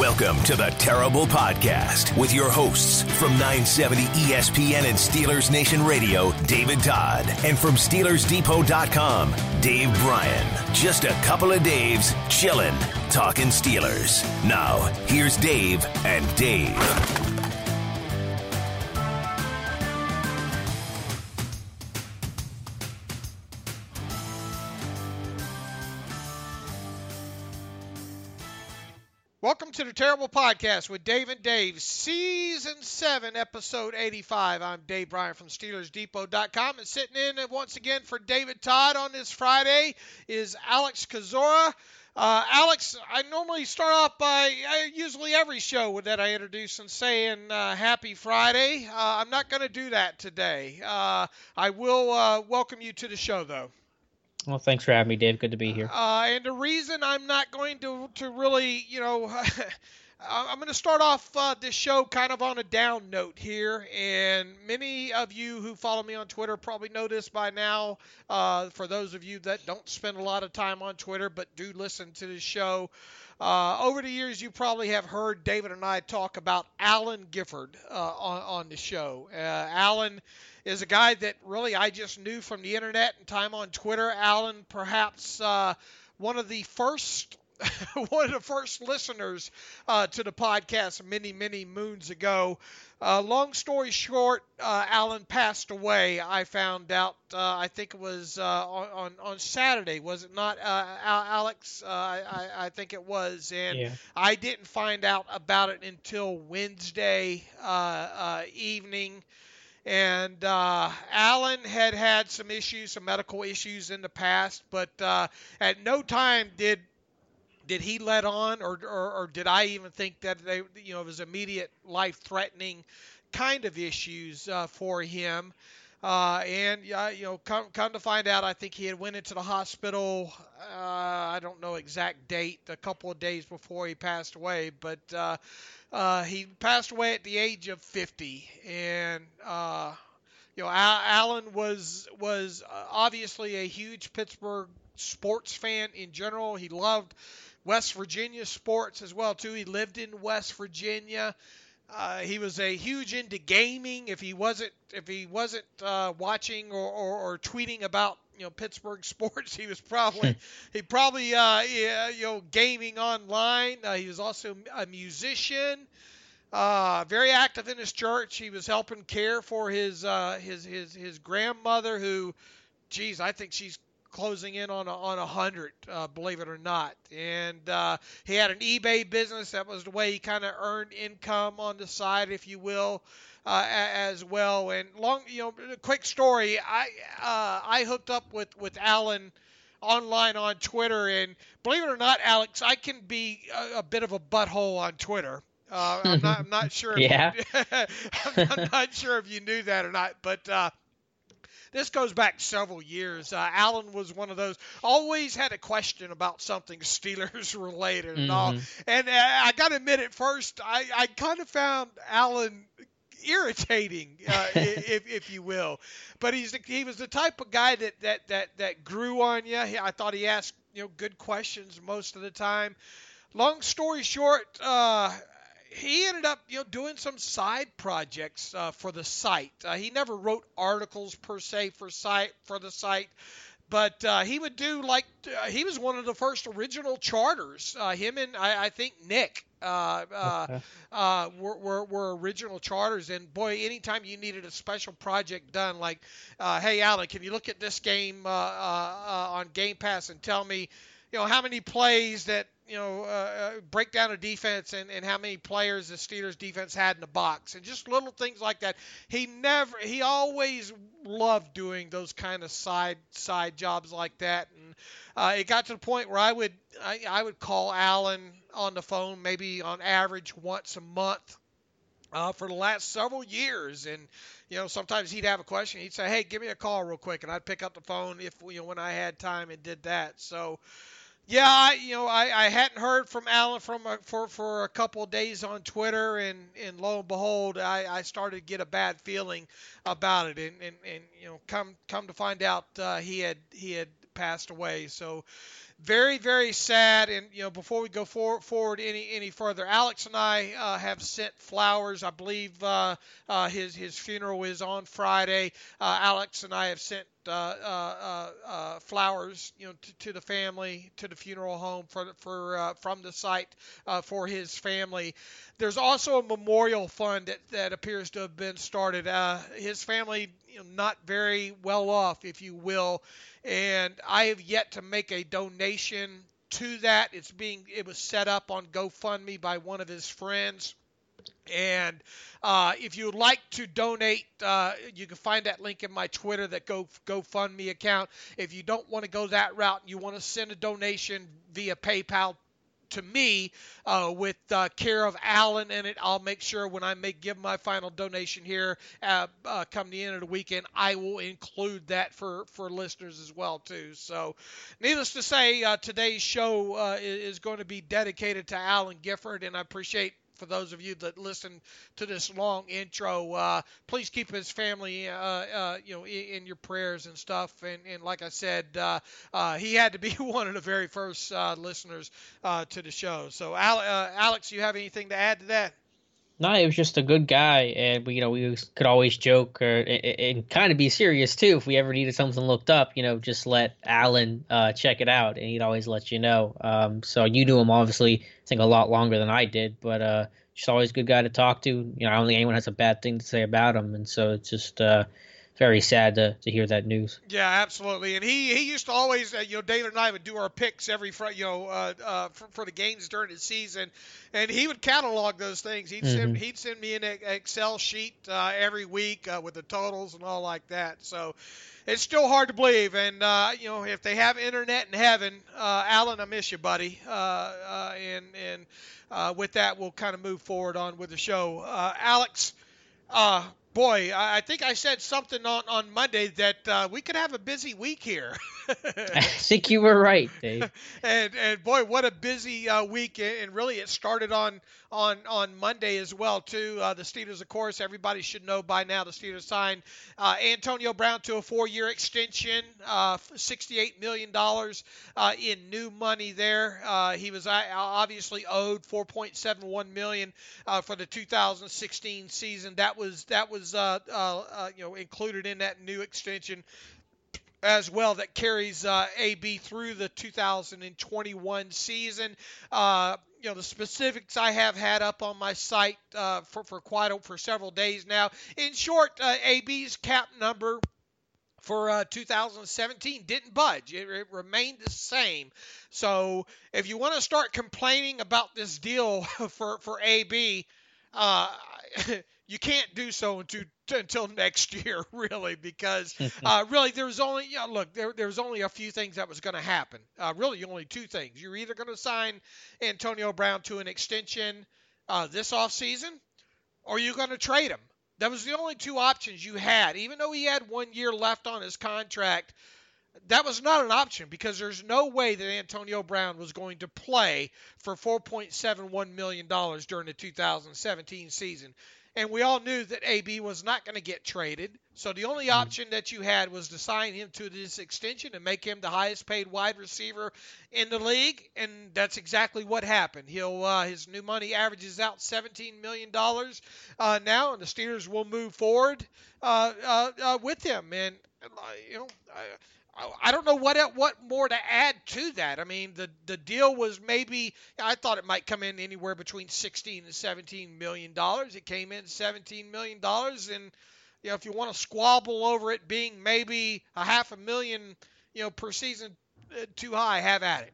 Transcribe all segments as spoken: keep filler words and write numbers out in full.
Welcome to the Terrible Podcast with your hosts from nine seventy E S P N and Steelers Nation Radio, David Todd, and from Steelers Depot dot com, Dave Bryan. Just a couple of Daves chillin', talking Steelers. Now, here's Dave and Dave. Welcome to the Terrible Podcast with Dave and Dave, Season seven, Episode eighty-five. I'm Dave Bryan from Steelers Depot dot com, and sitting in once again for David Todd on this Friday is Alex Kozora. Uh, Alex, I normally start off by, uh, usually every show that I introduce and saying uh, Happy Friday. Uh, I'm not going to do that today. Uh, I will uh, welcome you to the show, though. Well, thanks for having me, Dave. Good to be here. Uh, and the reason I'm not going to, to really, you know, I'm going to start off uh, this show kind of on a down note here. And many of you who follow me on Twitter probably know this by now. Uh, for those of you that don't spend a lot of time on Twitter but do listen to the show, uh, over the years you probably have heard David and I talk about Allen Gifford uh, on, on the show. Uh, Allen is a guy that really I just knew from the internet and time on Twitter. Allen, perhaps uh, one of the first one of the first listeners uh, to the podcast many, many moons ago. Uh, long story short, uh, Allen passed away. I found out, uh, I think it was uh, on, on, on Saturday, was it not, uh, Alex? Uh, I, I think it was. And yeah. I didn't find out about it until Wednesday uh, uh, evening. And uh, Allen had had some issues, some medical issues in the past, but uh, at no time did did he let on, or, or or did I even think that they, you know, it was immediate life-threatening kind of issues uh, for him. Uh, and uh, you know, come come to find out, I think he had went into the hospital. Uh, I don't know exact date, a couple of days before he passed away, but. Uh, Uh, he passed away at the age of fifty, and uh, you know, Al- Allen was was obviously a huge Pittsburgh sports fan in general. He loved West Virginia sports as well too. He lived in West Virginia. Uh, he was a huge into gaming. If he wasn't if he wasn't uh, watching or, or, or tweeting about you know Pittsburgh sports, he was probably he probably uh, yeah, you know gaming online. Uh, he was also a musician, uh, very active in his church. He was helping care for his uh, his his his grandmother, who, geez, I think she's closing in on a, on a hundred, uh, believe it or not. And uh, he had an eBay business. That was the way he kind of earned income on the side, if you will, uh, as well. And long, you know, quick story. I uh, I hooked up with with Allen online on Twitter, and believe it or not, Alex, I can be a, a bit of a butthole on Twitter. Uh, I'm not I'm not sure. If yeah. you, I'm, I'm not sure if you knew that or not, but. Uh, This goes back several years. Uh, Allen was one of those, always had a question about something Steelers related and all. Mm-hmm. And uh, I got to admit, at first, I, I kind of found Allen irritating, uh, if, if you will. But he's the, he was the type of guy that, that, that, that grew on you. I thought he asked you know good questions most of the time. Long story short, uh, he ended up, you know, doing some side projects uh, for the site. Uh, he never wrote articles per se for site for the site, but uh, he would do like uh, he was one of the first original charters. Uh, him and I, I think Nick uh, uh, okay. uh, were, were were original charters. And boy, anytime you needed a special project done, like, uh, hey Alan, can you look at this game uh, uh, uh, on Game Pass and tell me, you know, how many plays that, you know, uh, break down a defense and, and how many players the Steelers defense had in the box, and just little things like that. He never, he always loved doing those kind of side side jobs like that. And uh, it got to the point where I would I, I would call Allen on the phone maybe on average once a month uh, for the last several years. And you know, sometimes he'd have a question. He'd say, "Hey, give me a call real quick," and I'd pick up the phone if you know when I had time and did that. So. Yeah, I, you know, I, I hadn't heard from Allen from a, for for a couple of days on Twitter, and, and lo and behold, I, I started to get a bad feeling about it, and, and, and you know, come come to find out uh, he had he had passed away. So very, very sad. And, you know, before we go for, forward any any further, Alex and I uh, have sent flowers. I believe uh, uh, his his funeral is on Friday. Uh, Alex and I have sent uh, uh, uh, uh, flowers, you know, to, to the family, to the funeral home for for uh, from the site uh, for his family. There's also a memorial fund that, that appears to have been started. Uh, his family, you know, not very well off, if you will. And I have yet to make a donation to that. It's being it was set up on GoFundMe by one of his friends. And uh, if you would like to donate, uh, you can find that link in my Twitter, that Go GoFundMe account. If you don't want to go that route, and you want to send a donation via PayPal to me uh, with uh, care of Alan in it, I'll make sure when I make give my final donation here uh, uh, come the end of the weekend, I will include that for, for listeners as well too. So needless to say, uh, today's show uh, is, is going to be dedicated to Alan Gifford, and I appreciate for those of you that listen to this long intro, uh, please keep his family, uh, uh, you know, in, in your prayers and stuff. And, and like I said, uh, uh, he had to be one of the very first uh, listeners uh, to the show. So, Al- uh, Alex, you have anything to add to that? No, he was just a good guy, and you know we could always joke or and, and kind of be serious too. If we ever needed something looked up, you know, just let Alan uh, check it out, and he'd always let you know. Um, so you knew him obviously, I think a lot longer than I did, but uh, just always a good guy to talk to. You know, I don't think anyone has a bad thing to say about him, and so it's just uh, very sad to to hear that news. Yeah, absolutely. And he, he used to always, uh, you know, David and I would do our picks every, fr- you know, uh, uh, for, for the games during the season, and he would catalog those things. He'd mm-hmm. send he'd send me an Excel sheet uh, every week uh, with the totals and all like that. So it's still hard to believe. And uh, you know, if they have internet in heaven, uh, Alan, I miss you, buddy. Uh, uh, and and uh, with that, we'll kind of move forward on with the show. Uh, Alex. Uh, Boy, I think I said something on, on Monday that uh, we could have a busy week here. I think you were right, Dave. and and boy, what a busy uh, week! And really, it started on on on Monday as well too. Uh, the Steelers, of course, everybody should know by now. The Steelers signed uh, Antonio Brown to a four-year extension, uh, sixty-eight million dollars uh, in new money there. Uh, he was obviously owed four point seven one million dollars uh, for the two thousand sixteen season. That was that was uh, uh, uh, you know included in that new extension as well, that carries uh, A B through the two thousand twenty-one season. Uh, you know, the specifics I have had up on my site uh, for, for quite a, for several days now. In short, uh, A B's cap number for uh, two thousand seventeen didn't budge. It, it remained the same. So if you want to start complaining about this deal for, for A B, uh, you can't do so until until next year, really, because uh, really there's only you know, look there there's only a few things that was going to happen. Uh, really, only two things. You're either going to sign Antonio Brown to an extension uh, this offseason, or you're going to trade him. That was the only two options you had. Even though he had one year left on his contract, that was not an option, because there's no way that Antonio Brown was going to play for four point seven one million dollars during the two thousand seventeen season. And we all knew that A B was not going to get traded. So the only option that you had was to sign him to this extension and make him the highest paid wide receiver in the league. And that's exactly what happened. He'll uh, his new money averages out seventeen million dollars uh, now, and the Steelers will move forward uh, uh, uh, with him. And, uh, you know, I, I don't know what what more to add to that. I mean, the, the deal was maybe, I thought it might come in anywhere between sixteen and seventeen million dollars. It came in seventeen million dollars, and you know, if you want to squabble over it being maybe a half a million, you know, per season too high, have at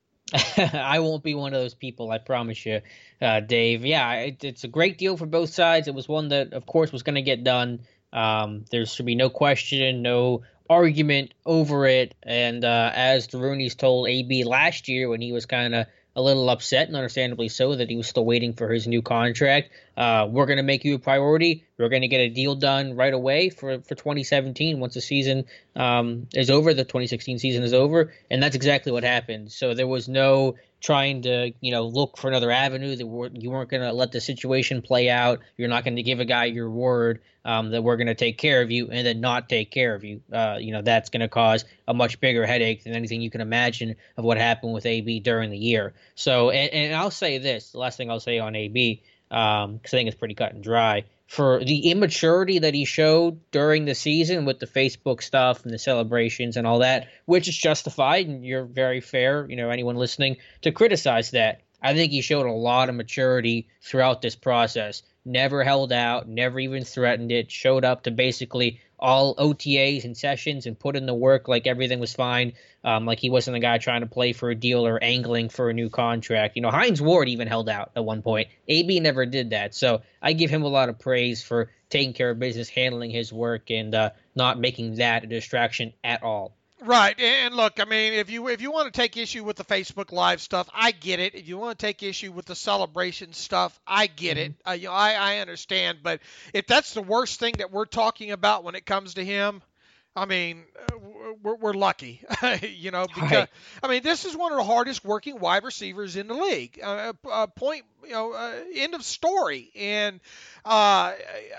it. I won't be one of those people, I promise you, uh, Dave. Yeah, it, it's a great deal for both sides. It was one that, of course, was going to get done. Um, there should be no question, no argument over it. And uh, as the Rooney's told A B last year when he was kind of a little upset, and understandably so, that he was still waiting for his new contract, uh, we're going to make you a priority. We're going to get a deal done right away for, for twenty seventeen once the season um, is over, the twenty sixteen season is over. And that's exactly what happened. So there was no trying to, you know, look for another avenue, that you weren't going to let the situation play out. You're not going to give a guy your word um, that we're going to take care of you and then not take care of you. Uh, you know, that's going to cause a much bigger headache than anything you can imagine of what happened with A B during the year. So, and, and I'll say this, the last thing I'll say on A B, um, because I think it's pretty cut and dry. For the immaturity that he showed during the season with the Facebook stuff and the celebrations and all that, which is justified, and you're very fair, you know, anyone listening, to criticize that. I think he showed a lot of maturity throughout this process. Never held out, never even threatened it, showed up to basically all O T As and sessions and put in the work like everything was fine, um, like he wasn't the guy trying to play for a deal or angling for a new contract. You know, Hines Ward even held out at one point. A B never did that. So I give him a lot of praise for taking care of business, handling his work, and uh, not making that a distraction at all. Right, and look, I mean, if you if you want to take issue with the Facebook Live stuff, I get it. If you want to take issue with the celebration stuff, I get mm-hmm. it. Uh, you know, I I understand. But if that's the worst thing that we're talking about when it comes to him, I mean, we're we're lucky, you know, because right. I mean, this is one of the hardest working wide receivers in the league. Uh, uh, point, you know, uh, end of story. And uh,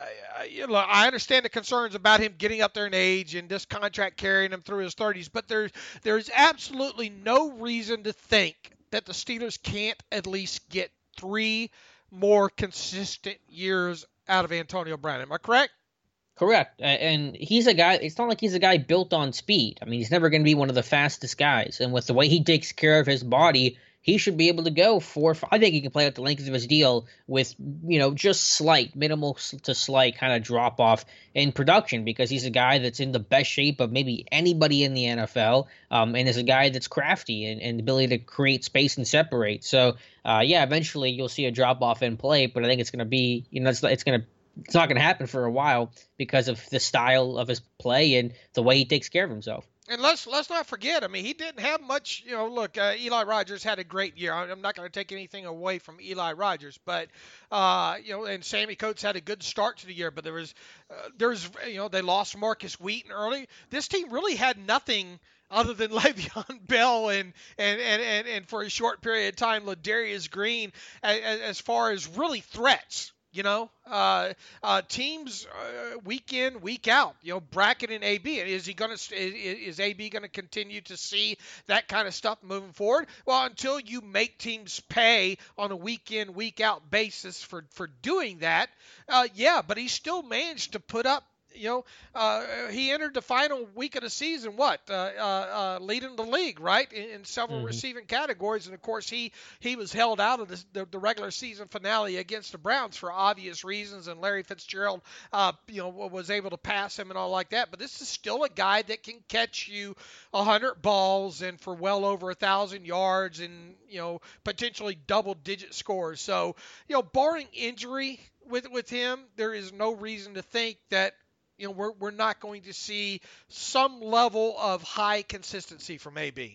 you know, I understand the concerns about him getting up there in age and this contract carrying him through his thirties, but there's there's absolutely no reason to think that the Steelers can't at least get three more consistent years out of Antonio Brown. Am I correct? Correct. And he's a guy, it's not like he's a guy built on speed. I mean, he's never going to be one of the fastest guys. And with the way he takes care of his body, he should be able to go four, five. I think he can play out the length of his deal with, you know, just slight, minimal to slight kind of drop off in production, because he's a guy that's in the best shape of maybe anybody in the N F L, um, and is a guy that's crafty and, and the ability to create space and separate. So, uh, yeah, eventually you'll see a drop off in play, but I think it's going to be, you know, it's, it's going to, It's not going to happen for a while because of the style of his play and the way he takes care of himself. And let's let's not forget, I mean, he didn't have much, you know, look, uh, Eli Rogers had a great year. I'm not going to take anything away from Eli Rogers, but, uh, you know, and Sammy Coates had a good start to the year, but there was, uh, there was, you know, they lost Marcus Wheaton early. This team really had nothing other than Le'Veon Bell and, and, and, and, and for a short period of time, Ladarius Green, as, as far as really threats. You know, uh, uh, teams uh, week in, week out. You know, Brackett and A B. Is he going to? Is A B going to continue to see that kind of stuff moving forward? Well, until you make teams pay on a week in, week out basis for for doing that, uh, yeah. But he still managed to put up. You know, uh, he entered the final week of the season, what, uh, uh, uh, leading the league, right, in, in several mm-hmm. receiving categories. And, of course, he, he was held out of the, the, the regular season finale against the Browns for obvious reasons, and Larry Fitzgerald, uh, you know, was able to pass him and all like that. But this is still a guy that can catch you one hundred balls and for well over one thousand yards and, you know, potentially double-digit scores. So, you know, barring injury with, with him, there is no reason to think that, you know, we're we're not going to see some level of high consistency from A B.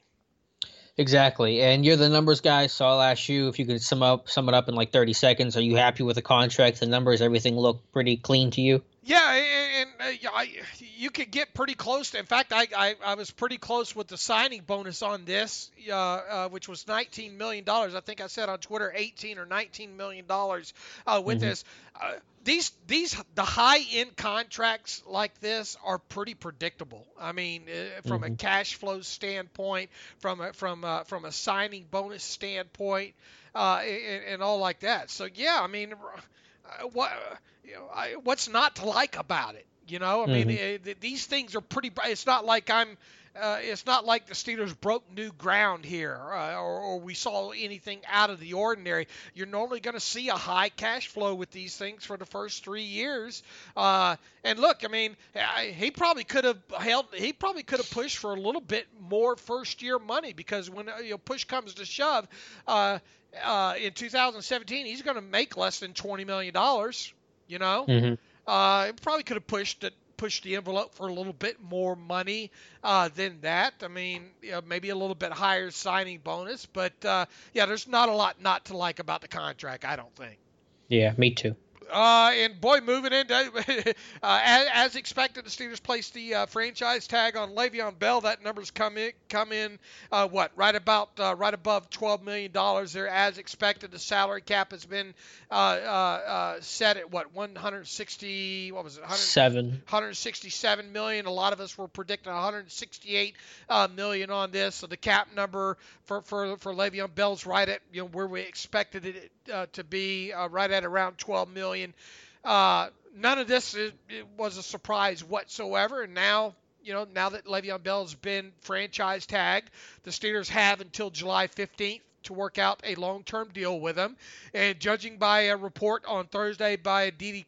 Exactly, and you're the numbers guy, so I'll ask you if you could sum up sum it up in like thirty seconds. Are you happy with the contract, the numbers, everything look pretty clean to you? Yeah, and, and uh, I, you could get pretty close. To, in fact, I, I I was pretty close with the signing bonus on this, uh, uh, which was nineteen million dollars. I think I said on Twitter eighteen or nineteen million dollars uh, with mm-hmm. this. Uh, these these the high end contracts like this are pretty predictable. I mean, uh, from mm-hmm. a cash flow standpoint, from a, from a, from a signing bonus standpoint, uh, and, and all like that. So yeah, I mean, uh, what. You know, I, what's not to like about it? You know, I mm-hmm. mean, it, it, these things are pretty. It's not like I'm. Uh, it's not like the Steelers broke new ground here, uh, or, or we saw anything out of the ordinary. You're normally going to see a high cash flow with these things for the first three years. Uh, and look, I mean, I, he probably could have held. He probably could have pushed for a little bit more first year money, because when you know, push comes to shove, uh, uh, in two thousand seventeen, he's going to make less than twenty million dollars. You know, mm-hmm. uh, probably could have pushed it, pushed the envelope for a little bit more money uh, than that. I mean, you know, maybe a little bit higher signing bonus, but uh, yeah, there's not a lot not to like about the contract, I don't think. Yeah, me too. Uh, and boy, moving into uh, as, as expected, the Steelers placed the uh, franchise tag on Le'Veon Bell. That number's come in, come in, uh, what right about uh, right above twelve million dollars there, as expected. The salary cap has been uh, uh, uh, set at what one hundred sixty, what was it, Seven. one hundred sixty-seven million. A lot of us were predicting one hundred sixty-eight uh, million on this. So the cap number for for for Le'Veon Bell's right at you know where we expected it uh, to be, uh, right at around twelve million. Uh, none of this is, it was a surprise whatsoever. And now, you know, now that Le'Veon Bell has been franchise tagged, the Steelers have until July fifteenth to work out a long-term deal with him. And judging by a report on Thursday by Didi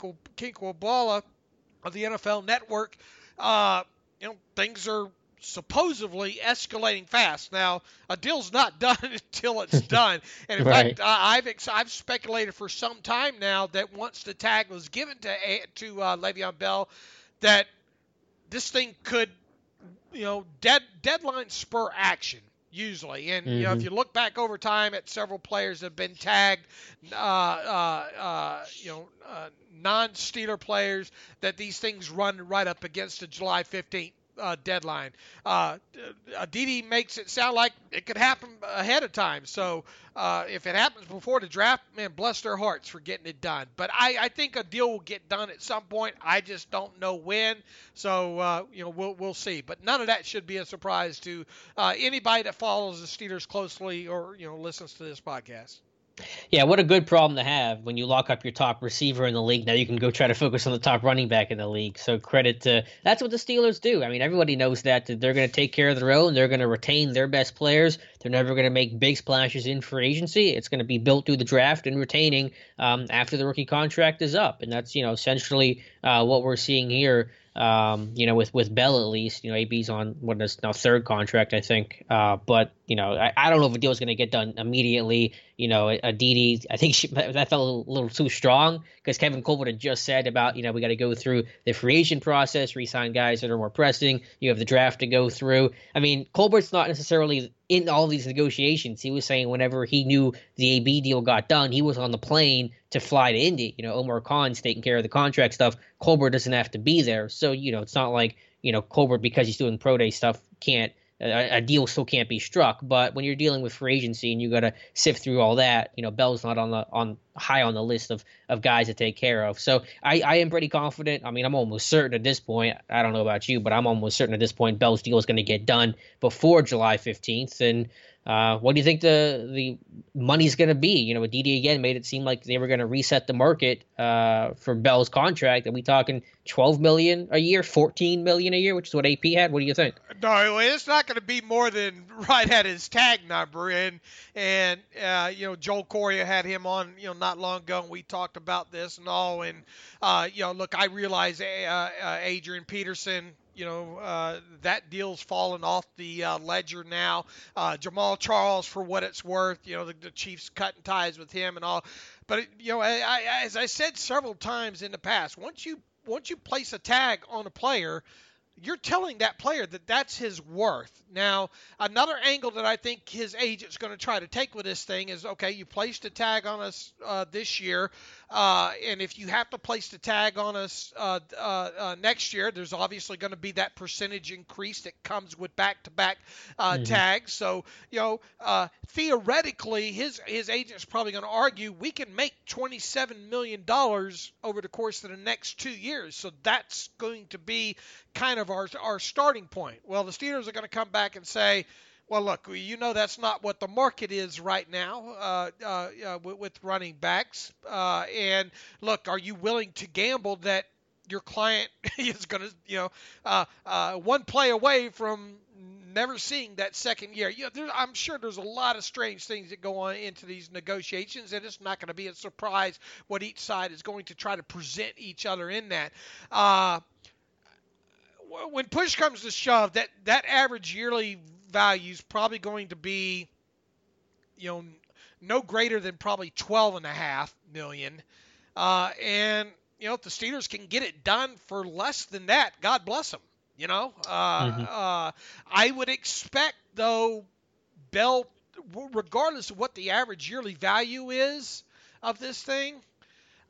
Kinkle-Bala of the N F L Network, uh, you know, things are supposedly escalating fast. Now, a deal's not done until it's done. And in right. fact, uh, I've ex- I've speculated for some time now that once the tag was given to to uh, Le'Veon Bell, that this thing could, you know, dead deadline spur action usually. And mm-hmm. you know, if you look back over time at several players that have been tagged, uh, uh, uh, you know, uh, non-Steeler players, that these things run right up against the July fifteenth. Uh, deadline. Uh, Aditi makes it sound like it could happen ahead of time. So uh, if it happens before the draft, man, bless their hearts for getting it done. But I, I think a deal will get done at some point. I just don't know when. So uh, you know, we'll we'll see. But none of that should be a surprise to uh, anybody that follows the Steelers closely or you know listens to this podcast. Yeah, what a good problem to have when you lock up your top receiver in the league. Now you can go try to focus on the top running back in the league. So credit to – that's what the Steelers do. I mean, everybody knows that, that they're going to take care of their own. They're going to retain their best players. They're never going to make big splashes in free agency. It's going to be built through the draft and retaining um, after the rookie contract is up. And that's, you know, essentially uh, what we're seeing here. Um, you know, with, with Bell at least, you know, A B's on what is now third contract, I think. Uh, but, you know, I, I don't know if a deal is going to get done immediately. You know, Aditi, I think she, that felt a little too strong because Kevin Colbert had just said about, you know, we got to go through the free agent process, re-sign guys that are more pressing. You have the draft to go through. I mean, Colbert's not necessarily in all these negotiations. He was saying whenever he knew the A B deal got done, he was on the plane to fly to Indy. You know, Omar Khan's taking care of the contract stuff. Colbert doesn't have to be there. So, you know, it's not like, you know, Colbert, because he's doing pro day stuff, can't, a, a deal still can't be struck. But when you're dealing with free agency and you got to sift through all that, you know, Bell's not on the on high on the list of, of guys to take care of. So I, I am pretty confident. I mean, I'm almost certain at this point. I don't know about you, but I'm almost certain at this point Bell's deal is going to get done before July fifteenth. And Uh, what do you think the the money's going to be? You know, Aditi again made it seem like they were going to reset the market uh, for Bell's contract. Are we talking twelve million dollars a year, fourteen million dollars a year, which is what A P had? What do you think? No, it's not going to be more than right at his tag number. And and uh, you know, Joel Correa had him on, you know, not long ago, and we talked about this and all. And uh, you know, look, I realize uh, uh, Adrian Peterson. You know, uh, that deal's fallen off the uh, ledger now. Uh, Jamal Charles, for what it's worth, you know, the, the Chiefs cutting ties with him and all. But, it, you know, I, I, as I said several times in the past, once you once you place a tag on a player, you're telling that player that that's his worth. Now, another angle that I think his agent's going to try to take with this thing is, okay, you placed a tag on us uh, this year, uh, and if you have to place the tag on us uh, uh, uh, next year, there's obviously going to be that percentage increase that comes with back-to-back uh, mm-hmm. tags. So, you know, uh, theoretically, his his agent's probably going to argue we can make twenty-seven million dollars over the course of the next two years. So that's going to be kind of our our starting point. Well, the Steelers are going to come back and say, well, look, you know that's not what the market is right now uh, uh, uh, with, with running backs. Uh, and look, are you willing to gamble that your client is going to, you know, uh, uh, one play away from never seeing that second year? You know, there, I'm sure there's a lot of strange things that go on into these negotiations, and it's not going to be a surprise what each side is going to try to present each other in that. Uh, when push comes to shove, that, that average yearly value is probably going to be, you know, no greater than probably twelve and a half million. Uh, and, you know, if the Steelers can get it done for less than that, God bless them, you know. Uh, mm-hmm. uh, I would expect, though, Bell, regardless of what the average yearly value is of this thing,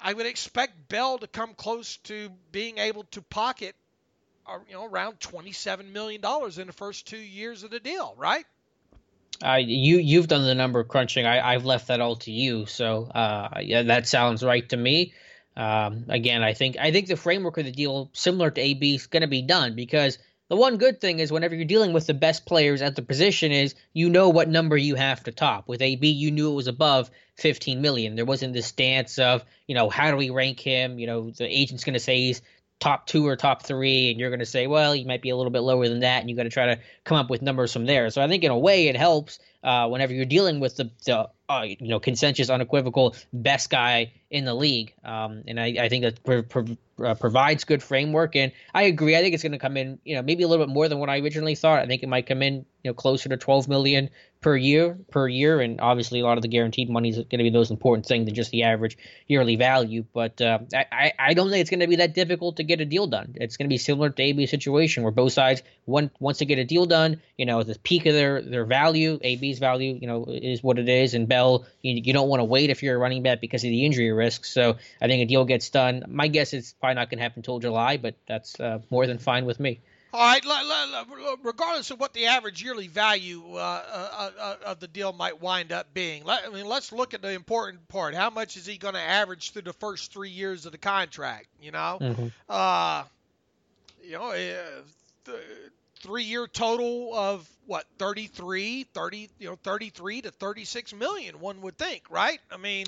I would expect Bell to come close to being able to pocket, uh, you know, around twenty-seven million dollars in the first two years of the deal, right? Uh, you you've done the number crunching. I I've left that all to you. So uh, yeah, that sounds right to me. Um, again, I think I think the framework of the deal, similar to A B, is going to be done because the one good thing is whenever you're dealing with the best players at the position is you know what number you have to top. With A B, you knew it was above fifteen million. There wasn't this dance of, you know, how do we rank him? You know, the agent's going to say he's top two or top three, and you're going to say, well, he might be a little bit lower than that, and you got to try to come up with numbers from there. So I think in a way it helps uh, whenever you're dealing with the, the uh, you know, consensus, unequivocal best guy in the league. Um, and I, I think that pro- pro- uh, provides good framework. And I agree. I think it's going to come in, you know, maybe a little bit more than what I originally thought. I think it might come in, you know, closer to twelve million per year per year. And obviously a lot of the guaranteed money is going to be the most important thing than just the average yearly value. But uh, I, I don't think it's going to be that difficult to get a deal done. It's going to be similar to A B's situation where both sides want, wants to get a deal done, you know, at the peak of their, their value. A B's value, you know, is what it is. And Bell, you, you don't want to wait if you're a running back because of the injury risk. So I think a deal gets done. My guess is probably not going to happen until July, but that's uh, more than fine with me. All right, regardless of what the average yearly value uh, uh, uh, of the deal might wind up being, I mean, let's look at the important part. How much is he going to average through the first three years of the contract? You know, mm-hmm. uh, you know, uh, th- three-year total of what, thirty-three, thirty, you know, thirty-three to thirty-six million. One would think, right? I mean.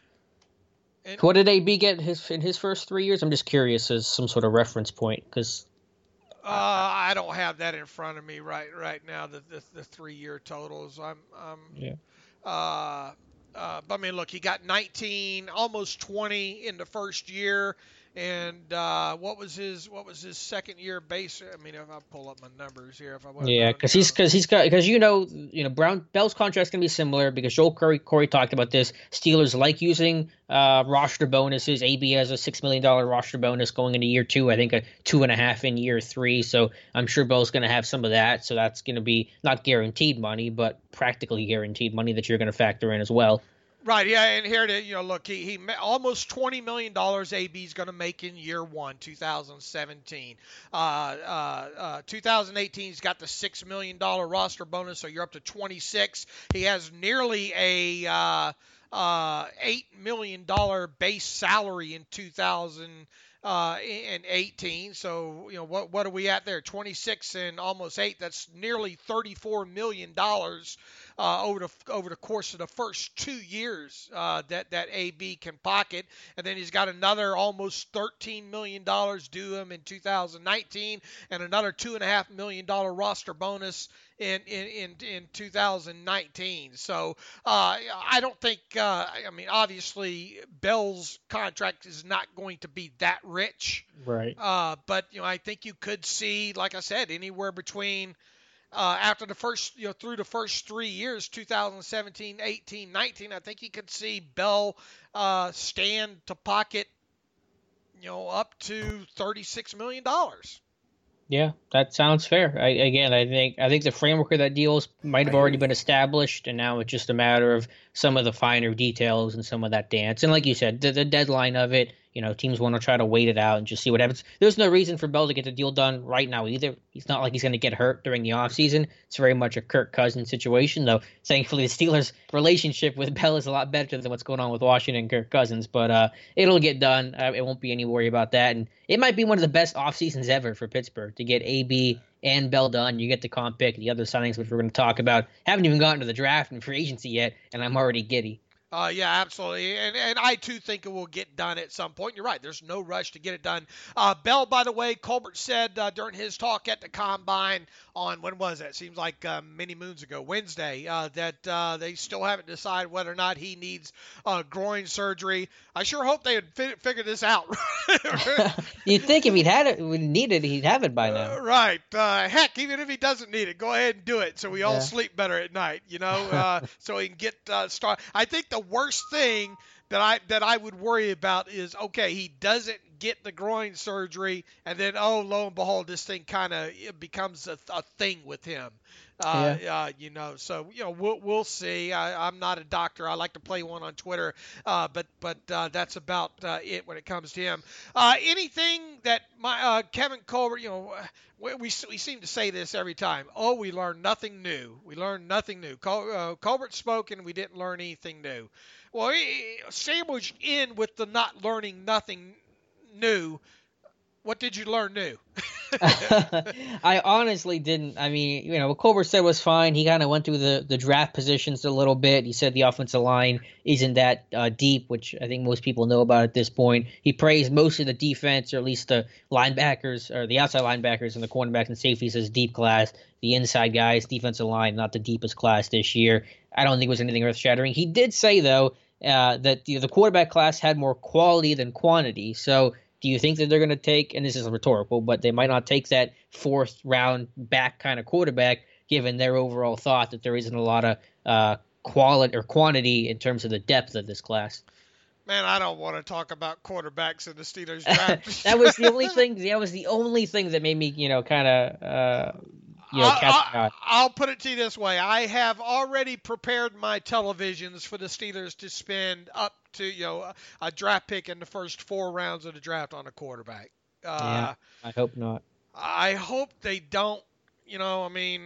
And, what did A B get his in his first three years? I'm just curious as some sort of reference point because. Uh, I don't have that in front of me right right now. The the, the three year totals. I'm um. Yeah. Uh, uh, but I mean, look, he got nineteen, almost twenty in the first year, and uh, what was his what was his second year base? I mean, if I pull up my numbers here, if I yeah, because he's because he's got because you know you know Brown Bell's contract's gonna be similar because Joel Corey Corey talked about this. Steelers like using uh, roster bonuses. A B has a six million dollar roster bonus going into year two. I think a two and a half in year three. So I'm sure Bell's gonna have some of that. So that's gonna be not guaranteed money, but practically guaranteed money that you're gonna factor in as well. Right, yeah, and here to you know, look, he he almost twenty million dollars A B's going to make in year one, two thousand seventeen. Uh, uh, uh, two thousand eighteen, he's got the six million dollar roster bonus, so you're up to twenty-six. He has nearly a uh, uh, eight million dollar base salary in two thousand eighteen. So you know what what are we at there? twenty-six and almost eight. That's nearly thirty-four million dollars. Uh, over the over the course of the first two years uh, that that A B can pocket, and then he's got another almost thirteen million dollars due him in two thousand nineteen, and another two and a half million dollar roster bonus in in in, in two thousand nineteen. So uh, I don't think uh, I mean obviously Bell's contract is not going to be that rich, right? Uh, but you know I think you could see, like I said, anywhere between. Uh, after the first, you know, through the first three years, two thousand seventeen, eighteen, nineteen, I think you could see Bell uh, stand to pocket, you know, up to thirty-six million dollars. Yeah, that sounds fair. I, again, I think I think the framework of that deal might have already been established, and now it's just a matter of some of the finer details and some of that dance. And like you said, the, the deadline of it, you know, teams want to try to wait it out and just see what happens. There's no reason for Bell to get the deal done right now either. It's not like he's going to get hurt during the offseason. It's very much a Kirk Cousins situation, though. Thankfully, the Steelers' relationship with Bell is a lot better than what's going on with Washington and Kirk Cousins. But uh, it'll get done. Uh, it won't be any worry about that. And it might be one of the best off seasons ever for Pittsburgh to get A B and Bell done. You get the comp pick, the other signings, which we're going to talk about. Haven't even gotten to the draft and free agency yet, and I'm already giddy. Uh, yeah, absolutely. And and I, too, think it will get done at some point. You're right. There's no rush to get it done. Uh, Bell, by the way, Colbert said uh, during his talk at the Combine on, when was that? Seems like uh, many moons ago, Wednesday, uh, that uh, they still haven't decided whether or not he needs uh, groin surgery. I sure hope they had fi- figured this out. You'd think if he'd had it, would need it, he'd have it by now. Uh, right. Uh, heck, even if he doesn't need it, go ahead and do it so we all yeah. sleep better at night, you know, uh, so he can get uh, started. I think the worst thing that I that I would worry about is, okay, he doesn't get the groin surgery, and then, oh, lo and behold, this thing kind of becomes a, a thing with him. Uh, Yeah. uh, you know, so you know, we'll we'll see. I, I'm not a doctor. I like to play one on Twitter, uh, but but uh, that's about uh, it when it comes to him. Uh, anything that my uh, Kevin Colbert, you know, we, we we seem to say this every time. Oh, we learned nothing new. We learned nothing new. Col- uh, Colbert spoke, and we didn't learn anything new. Well, he, sandwiched in with the not learning nothing new. What did you learn new? I honestly didn't. I mean, you know, what Colbert said was fine. He kind of went through the, the draft positions a little bit. He said the offensive line isn't that uh, deep, which I think most people know about at this point. He praised most of the defense, or at least the linebackers, or the outside linebackers and the cornerbacks and safeties as deep class. The inside guys, defensive line, not the deepest class this year. I don't think it was anything earth-shattering. He did say, though, uh, that the, the quarterback class had more quality than quantity. So do you think that they're going to take, and this is rhetorical, but they might not take that fourth round back kind of quarterback, given their overall thought that there isn't a lot of uh, quality or quantity in terms of the depth of this class? Man, I don't want to talk about quarterbacks in the Steelers draft. That was the only thing. That was the only thing that made me, you know, kind of, uh, you know, catch my eye. I'll put it to you this way: I have already prepared my televisions for the Steelers to spend up to, you know, a, a draft pick in the first four rounds of the draft on a quarterback. Uh, yeah, I hope not. I hope they don't. You know, I mean.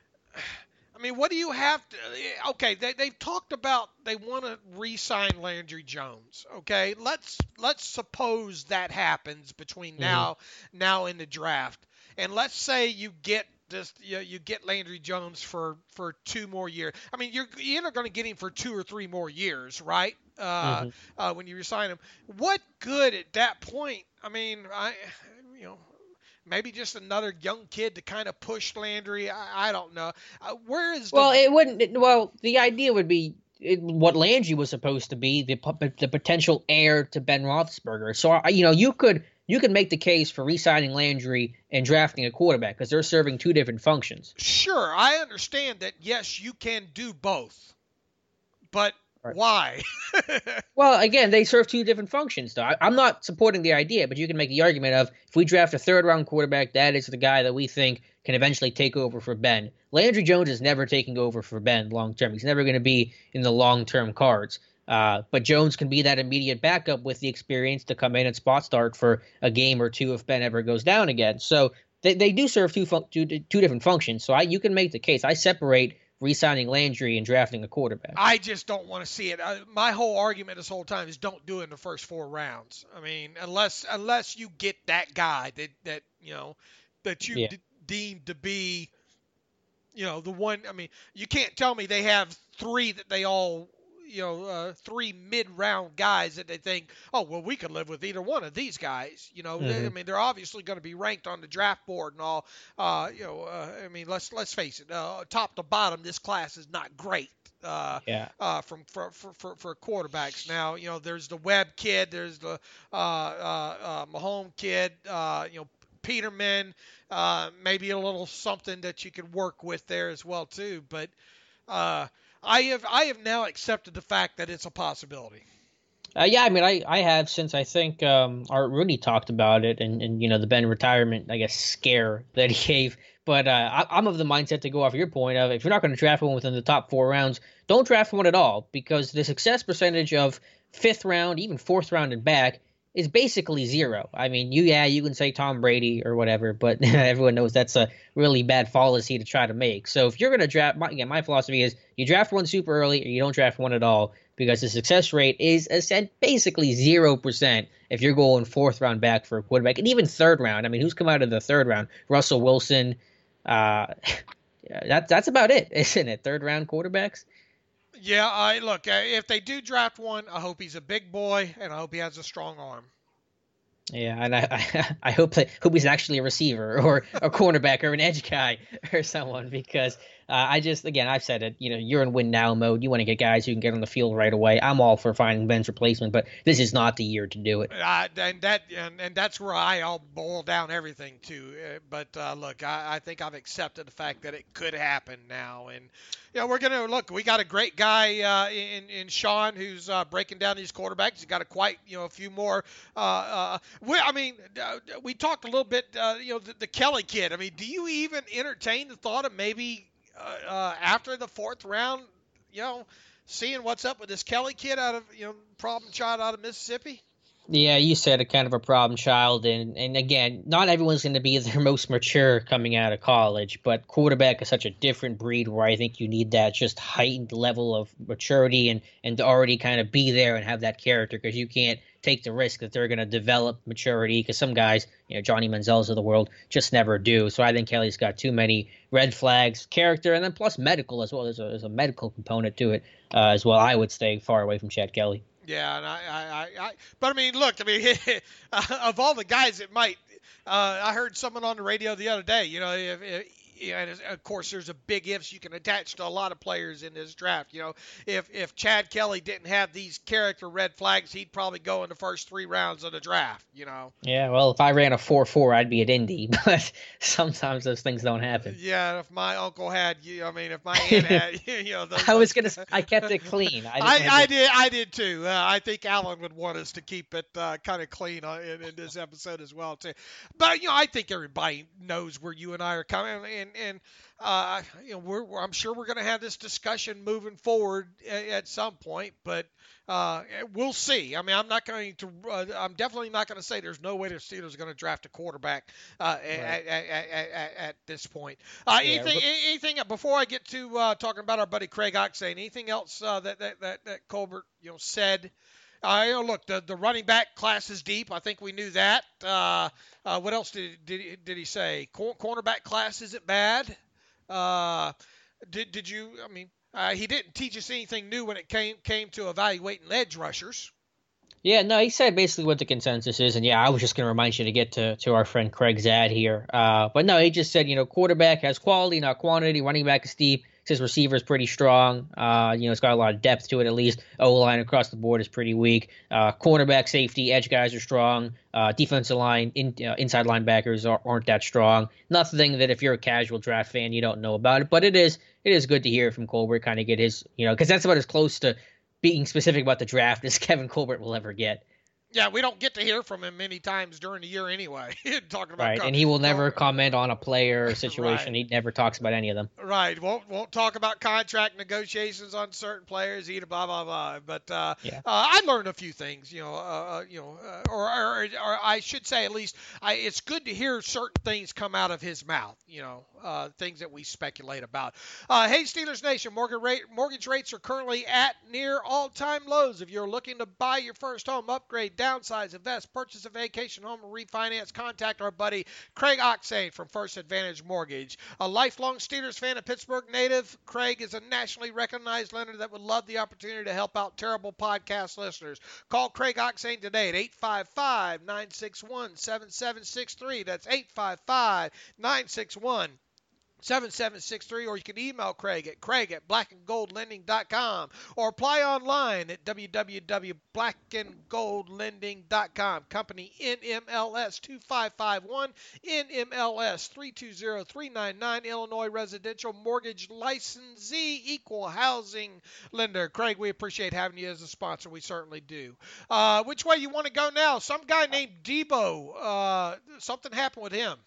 I mean, what do you have to – okay, they, they've talked about they want to re-sign Landry Jones, okay? Let's let's suppose that happens between Mm-hmm. now now and the draft. And let's say you get this, you, know, you get Landry Jones for, for two more years. I mean, you're, you're either going to get him for two or three more years, right, uh, Mm-hmm. uh, when you resign him. What good at that point? I mean, I you know – maybe just another young kid to kind of push Landry. I, I don't know. Uh, where is the... Well, it wouldn't. It, well, the idea would be it, what Landry was supposed to be, the the potential heir to Ben Roethlisberger. So, you know, you could you could make the case for re-signing Landry and drafting a quarterback because they're serving two different functions. Sure, I understand that. Yes, you can do both, but Right. why? Well, again, they serve two different functions, though. I, I'm not supporting the idea, but you can make the argument of if we draft a third-round quarterback, that is the guy that we think can eventually take over for Ben. Landry Jones is never taking over for Ben long-term. He's never going to be in the long-term cards. Uh, but Jones can be that immediate backup with the experience to come in and spot start for a game or two if Ben ever goes down again. So they, they do serve two, fun- two two different functions. So I you can make the case. I separate re-signing Landry and drafting a quarterback. I just don't want to see it. I, my whole argument this whole time is don't do it in the first four rounds. I mean, unless unless you get that guy that, that you know, that you Yeah. d- deem to be, you know, the one. I mean, you can't tell me they have three that they all, you know, uh, three mid-round guys that they think, oh, well, we could live with either one of these guys. You know, Mhm. I mean, they're obviously going to be ranked on the draft board and all. Uh, you know, uh, I mean, let's let's face it, uh, top to bottom, this class is not great. Uh, Yeah. uh, from for, for, for, for quarterbacks. Now, you know, there's the Webb kid, there's the uh, uh, uh, Mahomes kid, uh, you know, Peterman, uh, maybe a little something that you could work with there as well too. But uh, I have I have now accepted the fact that it's a possibility. Uh, yeah, I mean, I, I have since I think um, Art Rooney talked about it and, and, you know, the Ben retirement, I guess, scare that he gave. But uh, I, I'm of the mindset to go off your point of if you're not going to draft one within the top four rounds, don't draft one at all because the success percentage of fifth round, even fourth round and back is basically zero. I mean, you yeah, you can say Tom Brady or whatever, but everyone knows that's a really bad fallacy to try to make. So if you're going to draft, my, again, my philosophy is you draft one super early or you don't draft one at all because the success rate is basically zero percent if you're going fourth round back for a quarterback. And even third round, I mean, who's come out of the third round? Russell Wilson. Uh, that, that's about it, isn't it? Third round quarterbacks? Yeah, I look, if they do draft one, I hope he's a big boy and I hope he has a strong arm. Yeah, and I I, I hope that hope he's actually a receiver or a cornerback or an edge guy or someone because Uh, I just, again, I've said it, you know, you're in win now mode. You want to get guys who can get on the field right away. I'm all for finding Ben's replacement, but this is not the year to do it. Uh, and that and, and that's where I all boil down everything to. Uh, but uh, look, I, I think I've accepted the fact that it could happen now. And, you know, we're going to look, we got a great guy uh, in, in Sean who's uh, breaking down these quarterbacks. He's got a quite, you know, a few more. Uh, uh, we, I mean, uh, we talked a little bit, uh, you know, the, the Kelly kid. I mean, do you even entertain the thought of maybe uh, uh, after the fourth round, you know, seeing what's up with this Kelly kid out of, you know, problem child out of Mississippi? Yeah, you said a kind of a problem child, and, and again, not everyone's going to be their most mature coming out of college, but quarterback is such a different breed where I think you need that just heightened level of maturity and, and to already kind of be there and have that character, because you can't take the risk that they're going to develop maturity, because some guys, you know, Johnny Manziel's of the world, just never do. So I think Kelly's got too many red flags, character, and then plus medical as well. There's a, there's a medical component to it uh, as well. I would stay far away from Chad Kelly. Yeah, and I, I, I, but I mean, look, I mean, of all the guys that might, uh, I heard someone on the radio the other day, you know, if, if, and of course, there's a big ifs you can attach to a lot of players in this draft. You know, if if Chad Kelly didn't have these character red flags, he'd probably go in the first three rounds of the draft. You know. Yeah, well, if I ran a four four, I'd be at Indy, but sometimes those things don't happen. Yeah, if my uncle had, you, I mean, if my aunt had, you know, those, I was gonna, I kept it clean. I, I, I did, I did too. Uh, I think Alan would want us to keep it uh, kind of clean uh, in, in this episode as well too. But you know, I think everybody knows where you and I are coming, and and uh, you know, we're, we're I'm sure we're going to have this discussion moving forward at, at some point, but uh, we'll see. I mean, I'm not going to, uh, I'm definitely not going to say there's no way the Steelers are going to draft a quarterback uh, right. at, at, at, at, at this point. Uh, yeah, anything, but... anything before I get to uh, talking about our buddy Craig Oxane? Anything else uh, that, that that that Colbert you know said? Uh, you know, look, the, the running back class is deep. I think we knew that. Uh, uh, what else did did did he say? Cor- cornerback class isn't bad. Uh, did did you? I mean, uh, he didn't teach us anything new when it came came to evaluating edge rushers. Yeah, no, he said basically what the consensus is, and yeah, I was just going to remind you to get to, to our friend Craig Zad here. Uh, but no, he just said, you know, quarterback has quality, not quantity. Running back is deep. His receiver is pretty strong. Uh, you know, it's got a lot of depth to it, at least. O-line across the board is pretty weak. Uh, cornerback, safety, edge guys are strong. Uh, defensive line, in, uh, inside linebackers are, aren't that strong. Nothing that if you're a casual draft fan, you don't know about it. But it is it is good to hear from Colbert, kind of get his, you know, because that's about as close to being specific about the draft as Kevin Colbert will ever get. Yeah, we don't get to hear from him many times during the year anyway. Talking about right, com- and he will never com- comment on a player or situation. Right. He never talks about any of them. Right, won't won't talk about contract negotiations on certain players either. Blah blah blah. But uh, yeah. uh, I learned a few things, you know, uh, you know, uh, or, or or I should say at least, I, it's good to hear certain things come out of his mouth. You know, uh, things that we speculate about. Uh, hey, Steelers Nation, mortgage rate mortgage rates are currently at near all-time lows. If you're looking to buy your first home, upgrade, downsize, invest, purchase a vacation home, or refinance, contact our buddy Craig Oxane from First Advantage Mortgage. A lifelong Steelers fan and Pittsburgh native, Craig is a nationally recognized lender that would love the opportunity to help out terrible podcast listeners. Call Craig Oxane today at eight five five, nine six one, seven seven six three. That's eight five five, nine six one, seven seven six three, or you can email Craig at craig at black and gold lending dot com or apply online at w w w dot black and gold lending dot com. Company N M L S two five five one, N M L S three two zero three nine nine, Illinois Residential Mortgage Licensee, Equal Housing Lender. Craig, we appreciate having you as a sponsor. We certainly do. Uh, which way you want to go now? Some guy named Debo, uh, something happened with him.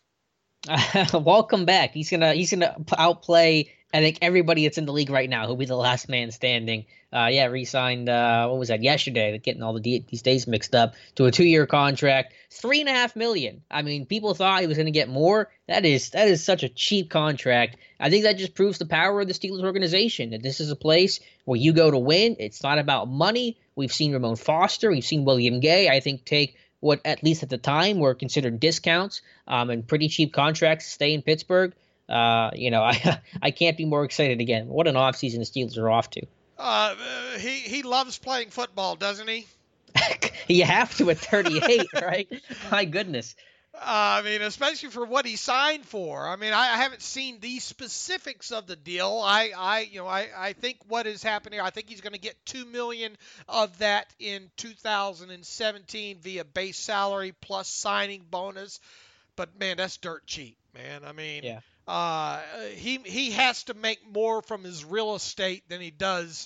Welcome back. He's gonna he's gonna outplay, I think, everybody that's in the league right now. He'll be the last man standing. Uh, yeah, re-signed. Uh, what was that yesterday? Getting all the d- these days mixed up to a two-year contract, three and a half million. I mean, people thought he was going to get more. That is that is such a cheap contract. I think that just proves the power of the Steelers organization. That this is a place where you go to win. It's not about money. We've seen Ramon Foster. We've seen William Gay. I think take what, at least at the time, were considered discounts um, and pretty cheap contracts to stay in Pittsburgh. Uh, you know, I I can't be more excited again. What an offseason the Steelers are off to. Uh, he, he loves playing football, doesn't he? You have to at thirty-eight, right? My goodness. Uh, I mean, especially for what he signed for. I mean, I, I haven't seen the specifics of the deal. I, I, you know, I, I think what is happening. I think he's going to get two million of that in two thousand seventeen via base salary plus signing bonus. But man, that's dirt cheap, man. I mean, Yeah. uh, he he has to make more from his real estate than he does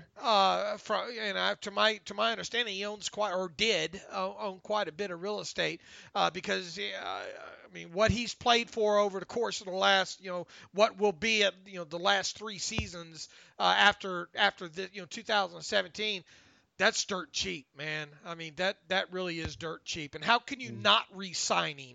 uh, from. And I, to my to my understanding, he owns quite or did uh, own quite a bit of real estate uh, because uh, I mean, what he's played for over the course of the last, you know, what will be at, you know, the last three seasons uh, after after the you know two thousand seventeen. That's dirt cheap, man. I mean, that that really is dirt cheap. And how can you not re-sign him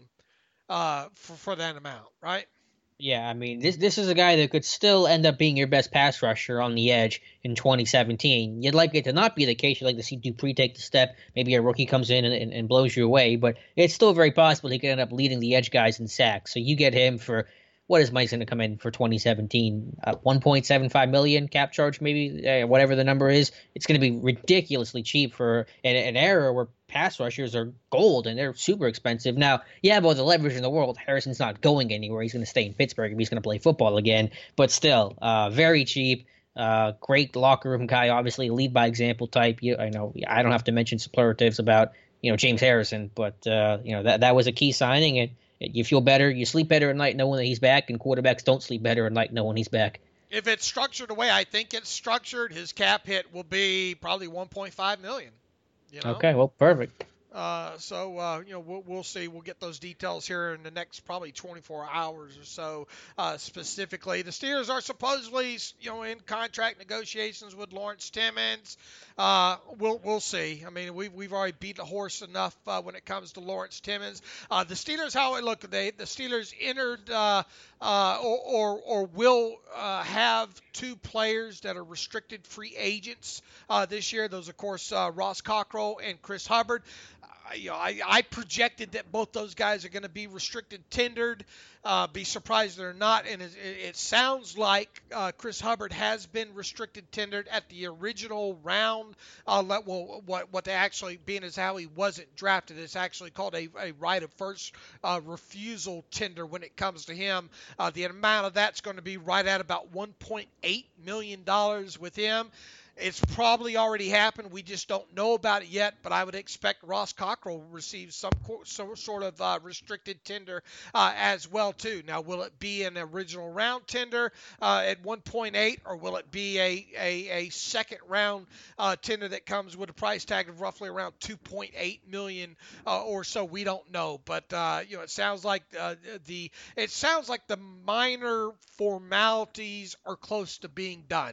uh, for for that amount, right? Yeah, I mean, this this is a guy that could still end up being your best pass rusher on the edge in twenty seventeen. You'd like it to not be the case. You'd like to see Dupree take the step. Maybe a rookie comes in and, and, and blows you away, but it's still very possible he could end up leading the edge guys in sacks. So you get him for, what is Mike's going to come in for twenty seventeen? Uh, one point seven five million cap charge, maybe, uh, whatever the number is. It's going to be ridiculously cheap for an, an era where pass rushers are gold and they're super expensive. Now, yeah, but with the leverage in the world, Harrison's not going anywhere. He's going to stay in Pittsburgh if he's going to play football again. But still, uh, very cheap. Uh, great locker room guy, obviously, lead by example type. You, I know I don't have to mention superlatives about, you know, James Harrison, but uh, you know that that was a key signing. And you feel better, you sleep better at night knowing that he's back, and quarterbacks don't sleep better at night knowing he's back. If it's structured the way I think it's structured, his cap hit will be probably one point five million. You know? Okay, well, perfect. Uh, so, uh, you know, we'll, we'll see. We'll get those details here in the next probably twenty-four hours or so. Uh, specifically, the Steelers are supposedly, you know, in contract negotiations with Lawrence Timmons. Uh, we'll we'll see. I mean, we've we've already beat the horse enough uh, when it comes to Lawrence Timmons. Uh, the Steelers, how I look, they the Steelers entered uh, uh, or, or or will uh, have two players that are restricted free agents uh, this year. Those, of course, uh, Ross Cockrell and Chris Hubbard. You know, I, I projected that both those guys are going to be restricted tendered. Uh, be surprised they're not. And it, it sounds like uh, Chris Hubbard has been restricted tendered at the original round. Uh, let, well, what what they actually being is how he wasn't drafted. It's actually called a, a right of first uh, refusal tender when it comes to him. Uh, the amount of that's going to be right at about one point eight million dollars with him. It's probably already happened. We just don't know about it yet, but I would expect Ross Cockrell will receive some, some sort of uh, restricted tender uh, as well, too. Now, will it be an original round tender uh, at one point eight, or will it be a, a, a second round uh, tender that comes with a price tag of roughly around two point eight million dollars uh, or so? We don't know, but uh, you know, it sounds like uh, the it sounds like the minor formalities are close to being done.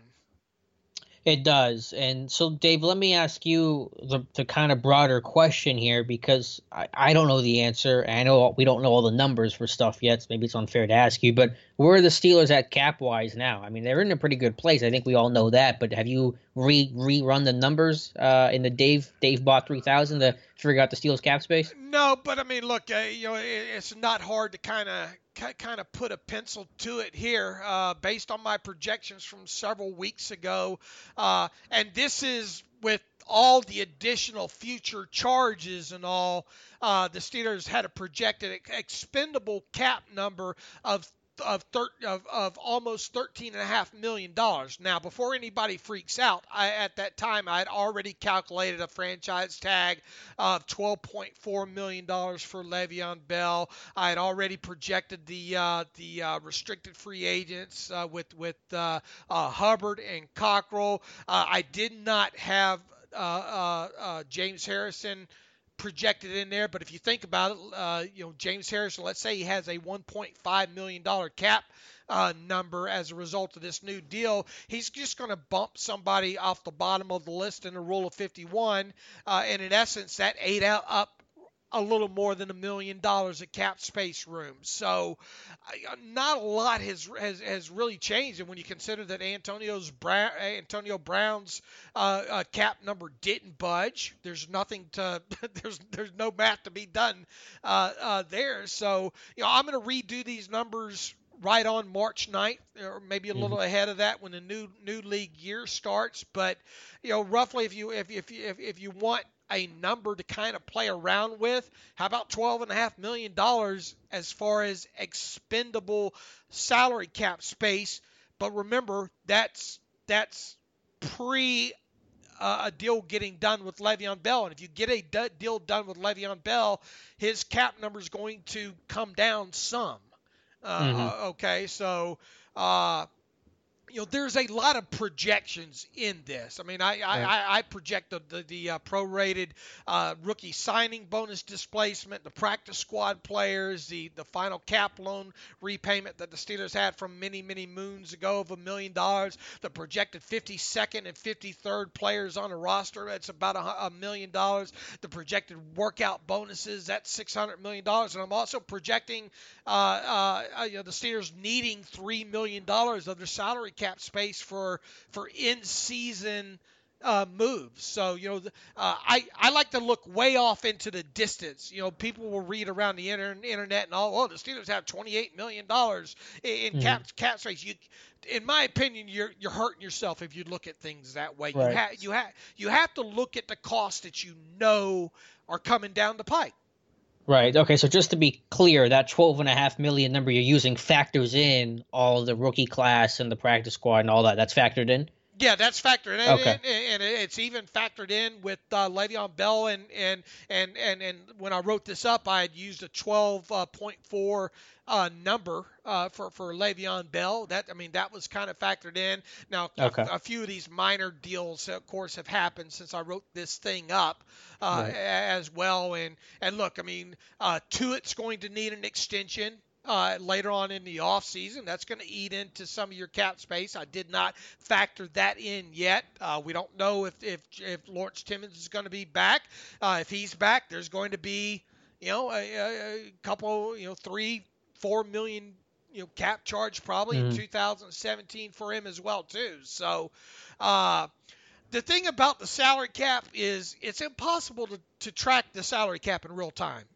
It does. And so, Dave, let me ask you the, the kind of broader question here, because I, I don't know the answer. I know we don't know all the numbers for stuff yet, so maybe it's unfair to ask you. But where are the Steelers at cap-wise now? I mean, they're in a pretty good place. I think we all know that. But have you re rerun the numbers uh, in the Dave Dave Bot three thousand to figure out the Steelers cap space? No, but I mean, look, uh, you know, it, it's not hard to kind of kind of put a pencil to it here uh, based on my projections from several weeks ago. Uh, and this is with all the additional future charges and all. Uh, the Steelers had a projected expendable cap number of Of, thir- of of almost thirteen and a half million dollars. Now, before anybody freaks out, I at that time I had already calculated a franchise tag of twelve point four million dollars for Le'Veon Bell. I had already projected the uh, the uh, restricted free agents uh, with with uh, uh, Hubbard and Cockrell. Uh, I did not have uh, uh, uh, James Harrison projected in there, but if you think about it, uh, you know, James Harrison, let's say he has a one point five million dollars cap uh, number as a result of this new deal, he's just going to bump somebody off the bottom of the list in a rule of fifty-one, uh, and in essence, that ate out up a little more than a million dollars of cap space room. So uh, not a lot has, has has really changed. And when you consider that Antonio's Brown, Antonio Brown's uh, uh, cap number didn't budge, there's nothing to there's there's no math to be done uh, uh, there. So you know, I'm going to redo these numbers right on March ninth, or maybe a little mm-hmm. ahead of that when the new new league year starts. But you know, roughly, if you if if if, if you want a number to kind of play around with, how about twelve point five million dollars as far as expendable salary cap space? But remember, that's that's pre uh, a deal getting done with Le'Veon Bell. And if you get a d- deal done with Le'Veon Bell, his cap number is going to come down some. Uh, mm-hmm. Okay, so uh, you know, there's a lot of projections in this. I mean, I I, right. I, I project the the, the uh, prorated uh, rookie signing bonus displacement, the practice squad players, the the final cap loan repayment that the Steelers had from many many moons ago of a million dollars, the projected fifty-second and fifty-third players on the roster, that's about a, a million dollars, the projected workout bonuses, that's six hundred million dollars, and I'm also projecting uh, uh, you know, the Steelers needing three million dollars of their salary cap cap space for for in-season uh, moves. So, you know, uh, I, I like to look way off into the distance. You know, people will read around the inter- internet and all, oh, the Steelers have twenty-eight million dollars in, in mm-hmm. cap, cap space. You, in my opinion, you're you're hurting yourself if you look at things that way. Right. You, ha- you, ha- you have to look at the costs that you know are coming down the pike. Right. Okay. So just to be clear, that twelve and a half million number you're using factors in all the rookie class and the practice squad and all that. That's factored in. Yeah, that's factored in, okay. and, and it's even factored in with uh, Le'Veon Bell, and, and and and and when I wrote this up, I had used a twelve point four uh, number uh, for for Le'Veon Bell. That I mean, that was kind of factored in. Now, okay. a, a few of these minor deals, of course, have happened since I wrote this thing up uh, right. as well. And and look, I mean, uh, Tuitt's going to need an extension. Uh, later on in the offseason. That's going to eat into some of your cap space. I did not factor that in yet. Uh, we don't know if, if if Lawrence Timmons is going to be back. Uh, if he's back, there's going to be, you know, a, a couple, you know, three, four million, you know, cap charge probably mm-hmm. in two thousand seventeen for him as well too. So, uh, the thing about the salary cap is it's impossible to, to track the salary cap in real time.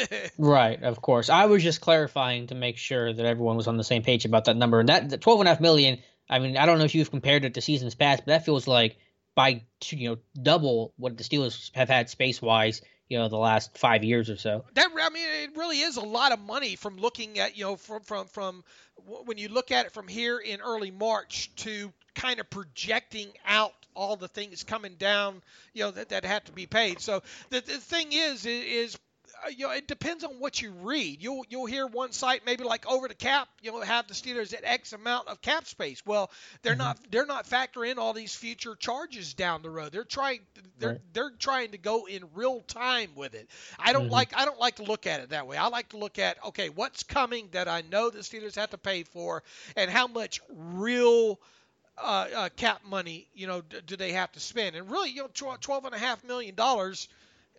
Right, of course. I was just clarifying to make sure that everyone was on the same page about that number. And that the twelve and a half million, I mean, I don't know if you've compared it to seasons past, but that feels like by two, you know, double what the Steelers have had space-wise, you know, the last five years or so. That I mean, it really is a lot of money from looking at, you know, from from from when you look at it from here in early March to kind of projecting out all the things coming down, you know, that, that have to be paid. So the, the thing is, is, uh, you know, it depends on what you read. You'll you'll hear one site maybe like over the cap, you know, have the Steelers at X amount of cap space. Well, they're mm-hmm. not they're not factoring in all these future charges down the road. They're trying they're right. they're trying to go in real time with it. I don't mm-hmm. like I don't like to look at it that way. I like to look at, okay, what's coming that I know the Steelers have to pay for, and how much real Uh, uh, cap money, you know, d- do they have to spend? And really, you know, twelve and a half million dollars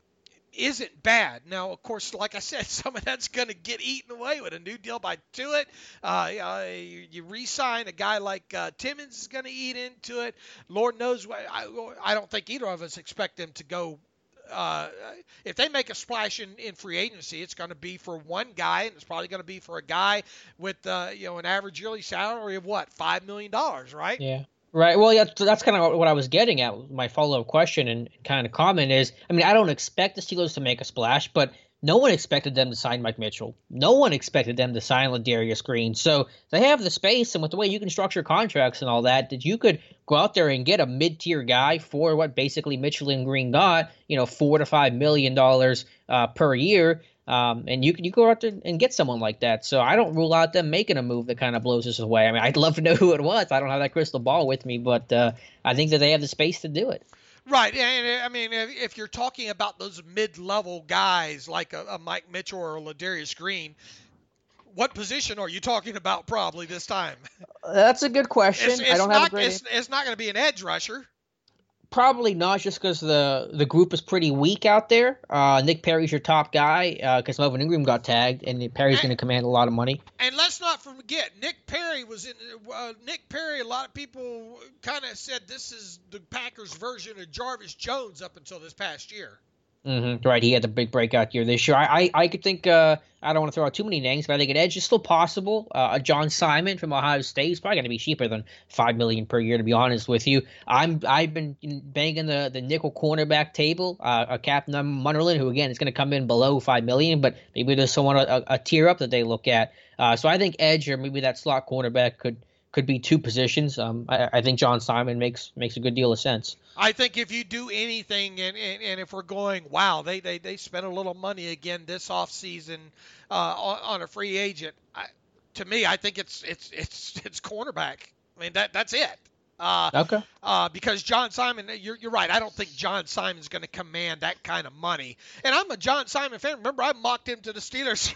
isn't bad. Now, of course, like I said, some of that's going to get eaten away with a new deal by Tuitt. Uh, uh, you, you re-sign a guy like uh, Timmons is going to eat into it. Lord knows what. I, I don't think either of us expect them to go. Uh, if they make a splash in, in free agency, it's going to be for one guy, and it's probably going to be for a guy with, uh, you know, an average yearly salary of what, five million dollars, right? Yeah. Right. Well, yeah, so that's kind of what I was getting at. My follow-up question and kind of comment is, I mean, I don't expect the Steelers to make a splash, but no one expected them to sign Mike Mitchell. No one expected them to sign Ladarius Green. So they have the space, and with the way you can structure contracts and all that, that you could go out there and get a mid-tier guy for what basically Mitchell and Green got, you know, four to five million dollars uh, per year. Um, and you can you go out there and get someone like that. So I don't rule out them making a move that kind of blows us away. I mean, I'd love to know who it was. I don't have that crystal ball with me, but uh, I think that they have the space to do it. Right, and I mean, if, if you're talking about those mid-level guys like a, a Mike Mitchell or a Ladarius Green, what position are you talking about probably this time? That's a good question. It's, it's I don't not, have a great. It's, it's not going to be an edge rusher. Probably not, just because the, the group is pretty weak out there. Uh, Nick Perry's your top guy because uh, Melvin Ingram got tagged, and Perry's going to command a lot of money. And let's not forget, Nick Perry was in. Uh, Nick Perry, a lot of people kind of said this is the Packers' version of Jarvis Jones up until this past year. Mm-hmm. Right, he had the big breakout year this year. I, I, I could think. Uh, I don't want to throw out too many names, but I think an edge is still possible. Uh, a John Simon from Ohio State is probably going to be cheaper than five million per year. To be honest with you, I'm I've been banging the, the nickel cornerback table. Uh, a Captain Munnerlyn, who again is going to come in below five million, but maybe there's someone a, a tier up that they look at. Uh, so I think edge or maybe that slot cornerback could could be two positions. Um, I, I think John Simon makes makes a good deal of sense. I think if you do anything, and, and, and if we're going, wow, they, they, they spent a little money again this offseason uh, on, on a free agent, I, to me, I think it's it's it's it's cornerback. I mean, that that's it. Uh, Okay. Uh, because John Simon, you're, you're right. I don't think John Simon's going to command that kind of money. And I'm a John Simon fan. Remember, I mocked him to the Steelers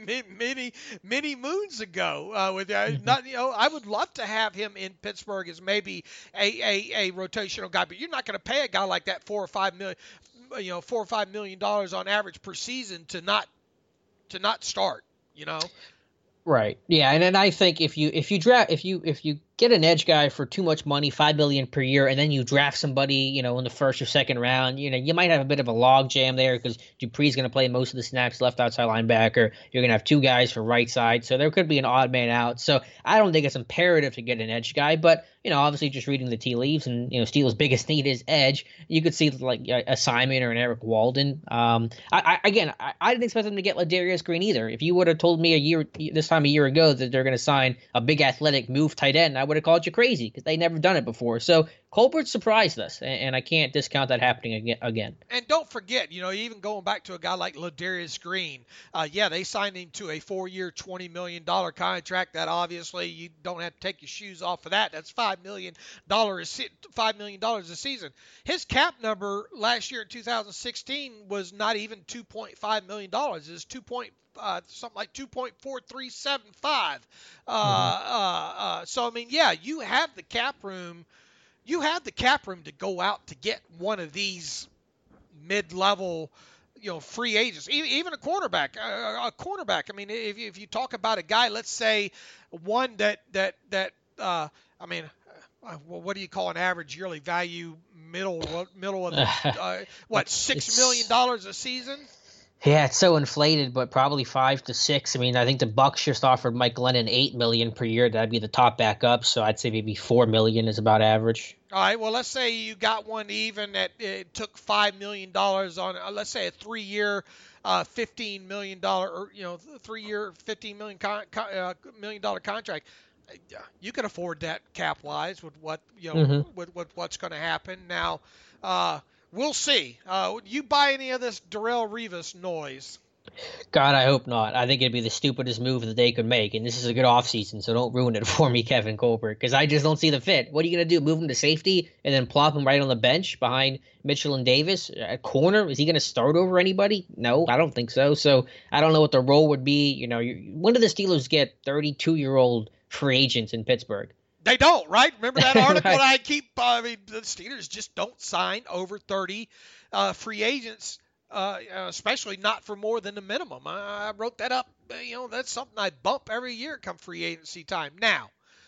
many, many moons ago. Uh, with uh, not, you know, I would love to have him in Pittsburgh as maybe a, a, a rotational guy, but you're not going to pay a guy like that four or five million, you know, four or five million dollars on average per season to not to not start. You know. Right. Yeah, and then I think if you if you draft if you if you get an edge guy for too much money, five million per year, and then you draft somebody, you know, in the first or second round, you know, you might have a bit of a log jam there because Dupree's going to play most of the snaps left outside linebacker. You're going to have two guys for right side, so there could be an odd man out. So I don't think it's imperative to get an edge guy, but you know, obviously just reading the tea leaves, and you know, Steele's biggest need is edge. You could see like a Simon or an Eric Walden. Um, I, I again, I, I didn't expect them to get Ladarius Green either. If you would have told me a year this time a year ago that they're going to sign a big athletic move tight end, I would have called you crazy because they never done it before. So Colbert surprised us, and, and I can't discount that happening again. And don't forget, you know, even going back to a guy like Ladarius Green, uh, yeah, they signed him to a four-year, twenty million dollars contract. That obviously you don't have to take your shoes off for that. That's five million dollars five million dollars a season. His cap number last year in two thousand sixteen was not even two point five million dollars. It was two point Uh, something like two point four three seven five. Uh, mm-hmm. uh, uh, so I mean, yeah, you have the cap room. You have the cap room to go out to get one of these mid-level, you know, free agents, even, even a cornerback. A, a cornerback. I mean, if you, if you talk about a guy, let's say one that that that. Uh, I mean, uh, what do you call an average yearly value? Middle middle of the uh, what six million dollars a season? Yeah, it's so inflated, but probably five to six. I mean, I think the Bucks just offered Mike Glennon eight million per year. That'd be the top backup. So I'd say maybe four million is about average. All right. Well, let's say you got one even that it took five million dollars on. Uh, let's say a three-year, uh, fifteen million dollar, or you know, three-year, fifteen million con- uh, million dollar contract. You can afford that cap-wise with what you know mm-hmm. with, with what's going to happen now. Uh, We'll see. Uh, you buy any of this Darrelle Revis noise? God, I hope not. I think it'd be the stupidest move that they could make, and this is a good offseason, so don't ruin it for me, Kevin Colbert, because I just don't see the fit. What are you going to do, move him to safety and then plop him right on the bench behind Mitchell and Davis? At corner, is he going to start over anybody? No, I don't think so. So I don't know what the role would be. You know, when do the Steelers get thirty-two-year-old free agents in Pittsburgh? They don't, right? Remember that article right. I keep, uh, I mean, the Steelers just don't sign over thirty uh, free agents, uh, especially not for more than the minimum. I, I wrote that up. You know, that's something I bump every year come free agency time. Now,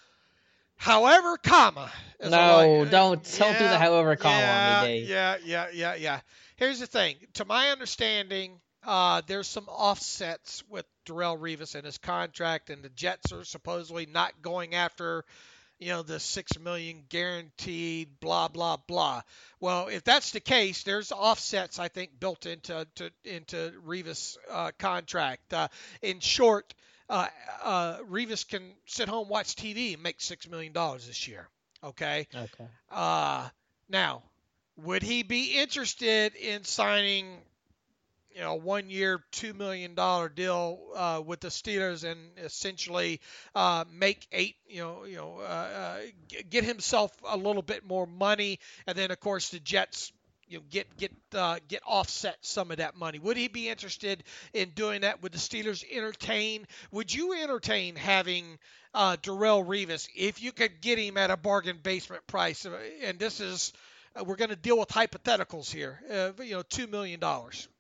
however, comma. No, like, don't, yeah, don't do the however comma yeah, on me, Dave. Yeah, yeah, yeah, yeah. Here's the thing. To my understanding, uh, there's some offsets with Darrelle Revis and his contract, and the Jets are supposedly not going after – you know, the six million guaranteed, blah, blah, blah. Well, if that's the case, there's offsets, I think, built into to, into Revis' uh, contract. Uh, in short, uh, uh, Revis can sit home, watch T V, and make six million dollars this year. Okay? Okay. Uh, now, would he be interested in signing, you know, one year, two million dollars deal uh, with the Steelers and essentially uh, make eight, you know, you know, uh, uh, get himself a little bit more money, and then of course the Jets, you know, get get uh, get offset some of that money. Would he be interested in doing that? Would the Steelers entertain? Would you entertain having uh, Darrelle Revis if you could get him at a bargain basement price? And this is uh, we're going to deal with hypotheticals here. Uh, you know, two million dollars.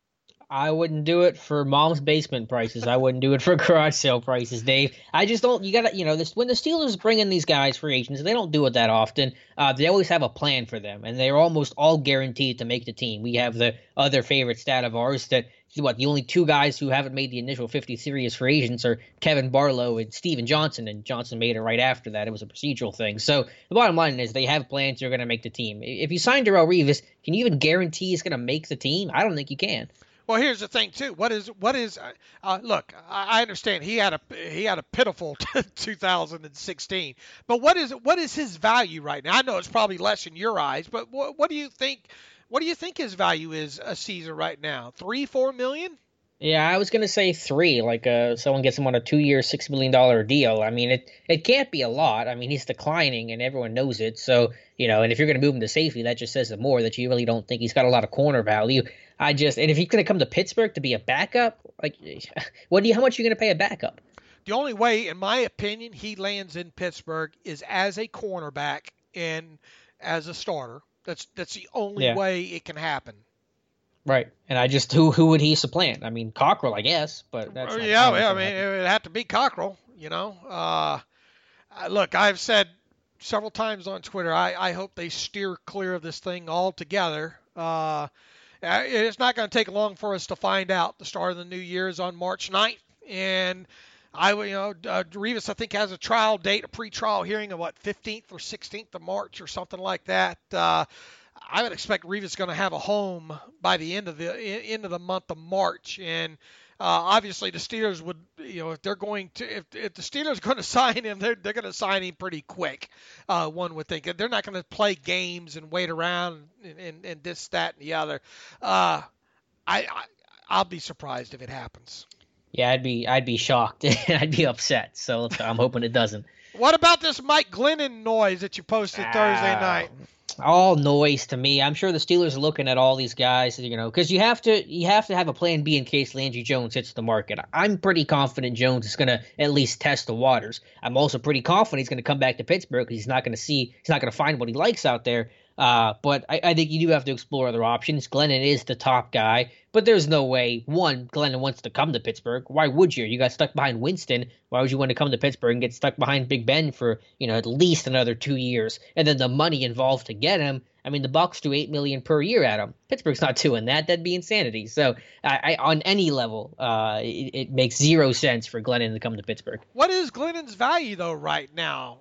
I wouldn't do it for mom's basement prices. I wouldn't do it for garage sale prices, Dave. I just don't. You gotta, you know, this when the Steelers bring in these guys free agents, they don't do it that often. Uh, they always have a plan for them, and they're almost all guaranteed to make the team. We have the other favorite stat of ours that what the only two guys who haven't made the initial fifty-three as free agents are Kevin Barlow and Steven Johnson, and Johnson made it right after that. It was a procedural thing. So the bottom line is they have plans. They're going to make the team. If you sign Darrelle Revis, can you even guarantee he's going to make the team? I don't think you can. Well, here's the thing too. What is what is? Uh, look, I, I understand he had a he had a pitiful two thousand sixteen, but what is what is his value right now? I know it's probably less in your eyes, but what, what do you think? What do you think his value is a season right now? Three, four million? Yeah, I was gonna say three. Like, uh, someone gets him on a two-year, six million dollar deal. I mean, it it can't be a lot. I mean, he's declining, and everyone knows it. So, you know, and if you're gonna move him to safety, that just says more that you really don't think he's got a lot of corner value. I just, and if he's gonna come to Pittsburgh to be a backup, like, what do you? How much are you gonna pay a backup? The only way, in my opinion, he lands in Pittsburgh is as a cornerback and as a starter. That's that's the only Yeah. way it can happen. Right, and I just who who would he supplant? I mean, Cockrell, I guess, but that's not, yeah, not yeah. I gonna mean, happen. it would have to be Cockrell. You know, uh, uh, look, I've said several times on Twitter, I, I hope they steer clear of this thing altogether. Uh, it's not going to take long for us to find out. The start of the new year is on March ninth, and I, you know, uh, Revis, I think, has a trial date, a pre-trial hearing of what, fifteenth or sixteenth of March or something like that. Uh, I would expect Revis is going to have a home by the end of the end of the month of March, and uh, obviously the Steelers would, you know, if they're going to, if, if the Steelers are going to sign him, they're they're going to sign him pretty quick. Uh, one would think they're not going to play games and wait around and, and, and this, that, and the other. Uh, I, I I'll be surprised if it happens. Yeah, I'd be I'd be shocked. I'd be upset. So I'm hoping it doesn't. What about this Mike Glennon noise that you posted Thursday Ah, night? all noise to me. I'm sure the Steelers are looking at all these guys, you know, because you have to you have to have a plan B in case Landry Jones hits the market. I'm pretty confident Jones is going to at least test the waters. I'm also pretty confident he's going to come back to Pittsburgh because he's not going to see he's not going to find what he likes out there. Uh, but I, I think you do have to explore other options. Glennon is the top guy, but there's no way, one, Glennon wants to come to Pittsburgh. Why would you? You got stuck behind Winston. Why would you want to come to Pittsburgh and get stuck behind Big Ben for, you know, at least another two years? And then the money involved to get him. I mean, the Bucs do eight million dollars per year at him. Pittsburgh's not doing that. That'd be insanity. So I, I, on any level, uh, it, it makes zero sense for Glennon to come to Pittsburgh. What is Glennon's value, though, right now?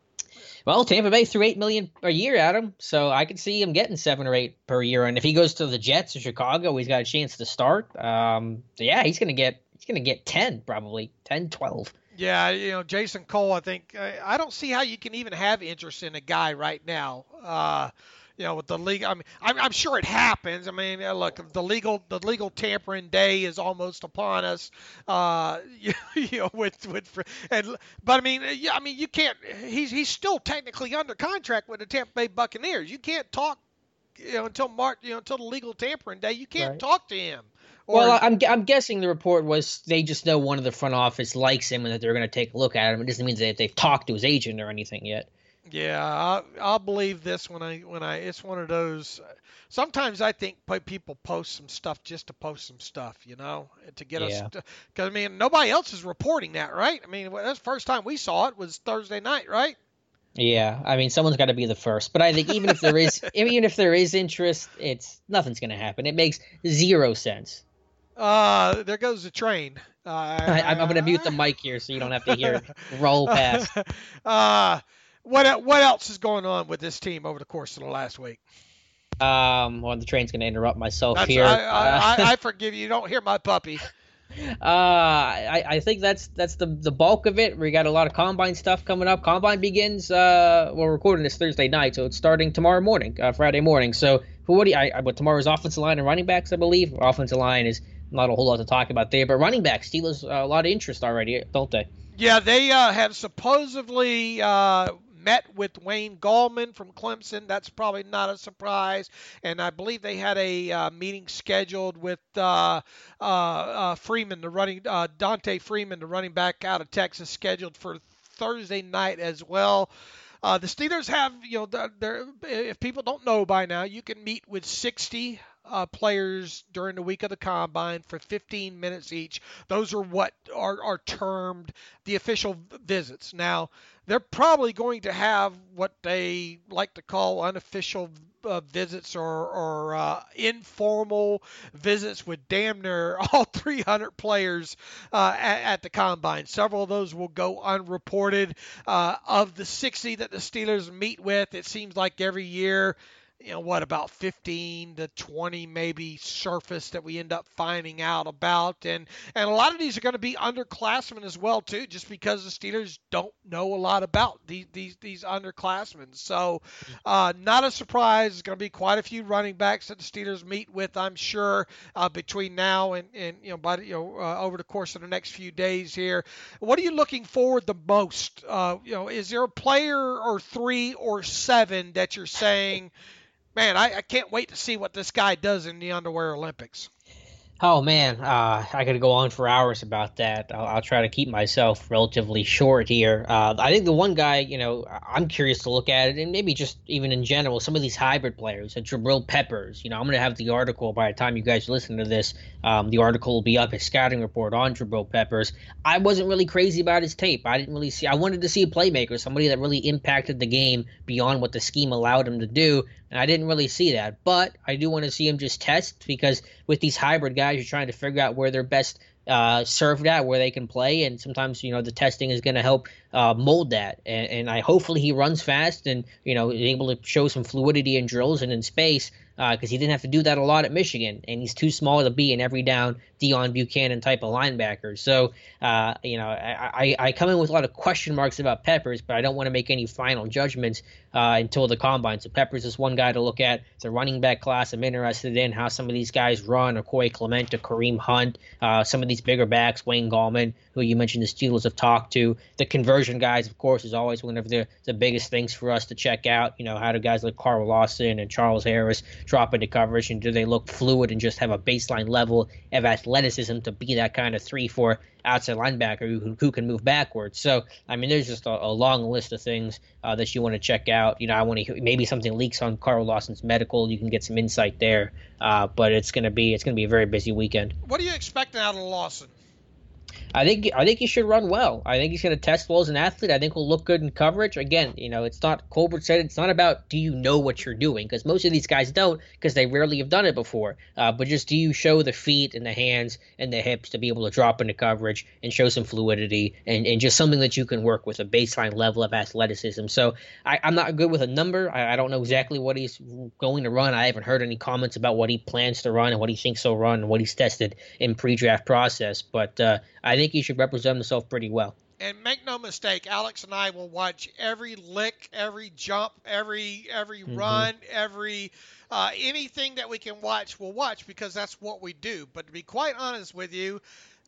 Well, Tampa Bay threw eight million dollars a year at him, so I could see him getting seven or eight per year. And if he goes to the Jets or Chicago, he's got a chance to start. Um, so yeah, he's gonna get he's gonna get ten probably ten, twelve. Yeah, you know, Jason Cole, I think I, I don't see how you can even have interest in a guy right now. Uh, you know, with the league, I mean, I'm, I'm sure it happens. I mean, uh, look, the legal the legal tampering day is almost upon us. Uh, you, you know, with with and but I mean, yeah, I mean, you can't. He's he's still technically under contract with the Tampa Bay Buccaneers. You can't talk, you know, until March, you know, until the legal tampering day. You can't Right. talk to him. Or, Well, I'm I'm guessing the report was they just know one of the front office likes him and that they're going to take a look at him. It doesn't mean that they've talked to his agent or anything yet. Yeah, I'll, I'll believe this when I when I it's one of those. Sometimes I think pe- people post some stuff just to post some stuff, you know, to get Yeah. us. Because I mean, nobody else is reporting that, right? I mean, that's the first time we saw it was Thursday night, right? Yeah, I mean, someone's got to be the first. But I think even if there is even if there is interest, it's nothing's going to happen. It makes zero sense. Uh, there goes the train. Uh, I, I'm, I'm going to mute the mic here so you don't have to hear it roll past. uh, what el- what else is going on with this team over the course of the last week? Um, well, the train's going to interrupt myself That's, here. I, Uh, I, I, I forgive you. You don't hear my puppy. Uh, I, I think that's that's the the bulk of it. We got a lot of combine stuff coming up. Combine begins. Uh, we're recording this Thursday night, so it's starting tomorrow morning, uh, Friday morning. So, who what do you, I, I? But tomorrow's offensive line and running backs, I believe. Offensive line is not a whole lot to talk about there, but running backs, Steelers uh, a lot of interest already, don't they? Yeah, they uh, have supposedly uh, met with Wayne Gallman from Clemson. That's probably not a surprise. And I believe they had a uh, meeting scheduled with uh, uh, uh, Freeman, the running uh, Dante Freeman, the running back out of Texas, scheduled for Thursday night as well. Uh, the Steelers have, you know, they're, if people don't know by now, you can meet with sixty uh, players during the week of the combine for fifteen minutes each. Those are what are, are termed the official visits. Now, they're probably going to have what they like to call unofficial uh, visits or, or uh, informal visits with damn near all three hundred players uh, at, at the combine. Several of those will go unreported. Uh, of the sixty that the Steelers meet with, it seems like every year, you know, what, about fifteen to twenty maybe surface that we end up finding out about. And, and a lot of these are going to be underclassmen as well, too, just because the Steelers don't know a lot about these these, these underclassmen. So uh, not a surprise. There's going to be quite a few running backs that the Steelers meet with, I'm sure, uh, between now and, and you know, by, you know uh, over the course of the next few days here. What are you looking forward the most? Uh, you know, is there a player or three or seven that you're saying, man, I, I can't wait to see what this guy does in the Underwear Olympics? Oh, man, uh, I could go on for hours about that. I'll, I'll try to keep myself relatively short here. Uh, I think the one guy, you know, I'm curious to look at it, and maybe just even in general, some of these hybrid players, like Jabril Peppers. You know, I'm going to have the article by the time you guys listen to this. Um, the article will be up, his scouting report on Jabril Peppers. I wasn't really crazy about his tape. I didn't really see – I wanted to see a playmaker, somebody that really impacted the game beyond what the scheme allowed him to do. And I didn't really see that, but I do want to see him just test, because with these hybrid guys, you're trying to figure out where they're best uh, served at, where they can play, and sometimes, you know, the testing is going to help uh, mold that. And, and I hopefully he runs fast and, you know, is able to show some fluidity in drills and in space, because uh, he didn't have to do that a lot at Michigan, and he's too small to be an every down Deion Buchanan type of linebacker. So, uh, you know, I, I, I come in with a lot of question marks about Peppers, but I don't want to make any final judgments uh, until the combine. So Peppers is one guy to look at. It's a running back class I'm interested in, how some of these guys run, Okoye Clement, Kareem Hunt, uh, some of these bigger backs, Wayne Gallman, who you mentioned the Steelers have talked to. The conversion guys, of course, is always one of the, the biggest things for us to check out. You know, how do guys like Carl Lawson and Charles Harris drop into coverage, and do they look fluid and just have a baseline level of athleticism to be that kind of three four outside linebacker who, who can move backwards? So, I mean, there's just a, a long list of things uh, that you want to check out. You know, I want to maybe something leaks on Carl Lawson's medical. You can get some insight there, uh, but it's gonna be it's gonna be a very busy weekend. What are you expecting out of Lawson? I think I think he should run well. I think he's going to test well as an athlete. I think he'll look good in coverage. Again, you know, it's not, Colbert said it's not about do you know what you're doing, because most of these guys don't, because they rarely have done it before. Uh, but just do you show the feet and the hands and the hips to be able to drop into coverage and show some fluidity and, and just something that you can work with, a baseline level of athleticism. So I, I'm not good with a number. I, I don't know exactly what he's going to run. I haven't heard any comments about what he plans to run and what he thinks he'll run and what he's tested in pre-draft process. But uh, I think he should represent himself pretty well. And make no mistake, Alex and I will watch every lick, every jump, every every mm-hmm. run, every uh, anything that we can watch, we'll watch, because that's what we do. But to be quite honest with you,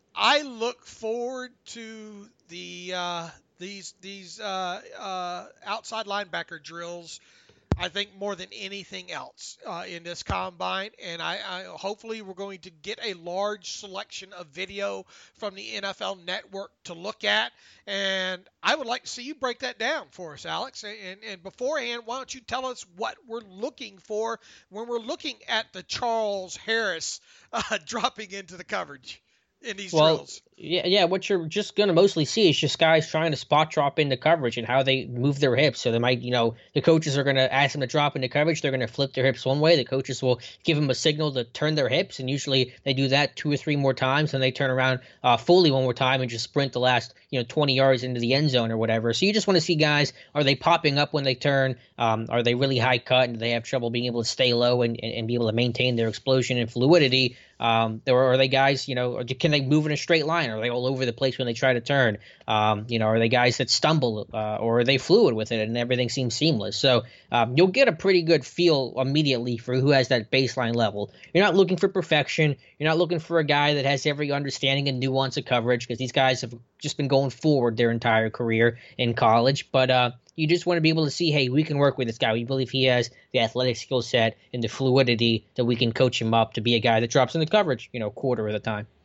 I look forward to the uh, these these uh, uh, outside linebacker drills, I think, more than anything else uh, in this combine. And I, I hopefully we're going to get a large selection of video from the N F L Network to look at. And I would like to see you break that down for us, Alex. And, and beforehand, why don't you tell us what we're looking for when we're looking at the Charles Harris uh, dropping into the coverage in these well, drills? Yeah, yeah. What you're just going to mostly see is just guys trying to spot drop into coverage and how they move their hips. So they might, you know, the coaches are going to ask them to drop into coverage. They're going to flip their hips one way. The coaches will give them a signal to turn their hips, and usually they do that two or three more times, and they turn around uh, fully one more time and just sprint the last, you know, twenty yards into the end zone or whatever. So you just want to see guys, are they popping up when they turn? Um, are they really high cut, and do they have trouble being able to stay low and, and, and be able to maintain their explosion and fluidity? Um, or are they guys, you know, can they move in a straight line? Are they all over the place when they try to turn? Um, you know, are they guys that stumble, uh, or are they fluid with it and everything seems seamless? So um, you'll get a pretty good feel immediately for who has that baseline level. You're not looking for perfection. You're not looking for a guy that has every understanding and nuance of coverage, because these guys have just been going forward their entire career in college. But uh, you just want to be able to see, hey, we can work with this guy. We believe he has the athletic skill set and the fluidity that we can coach him up to be a guy that drops into coverage, you know, quarter of the time.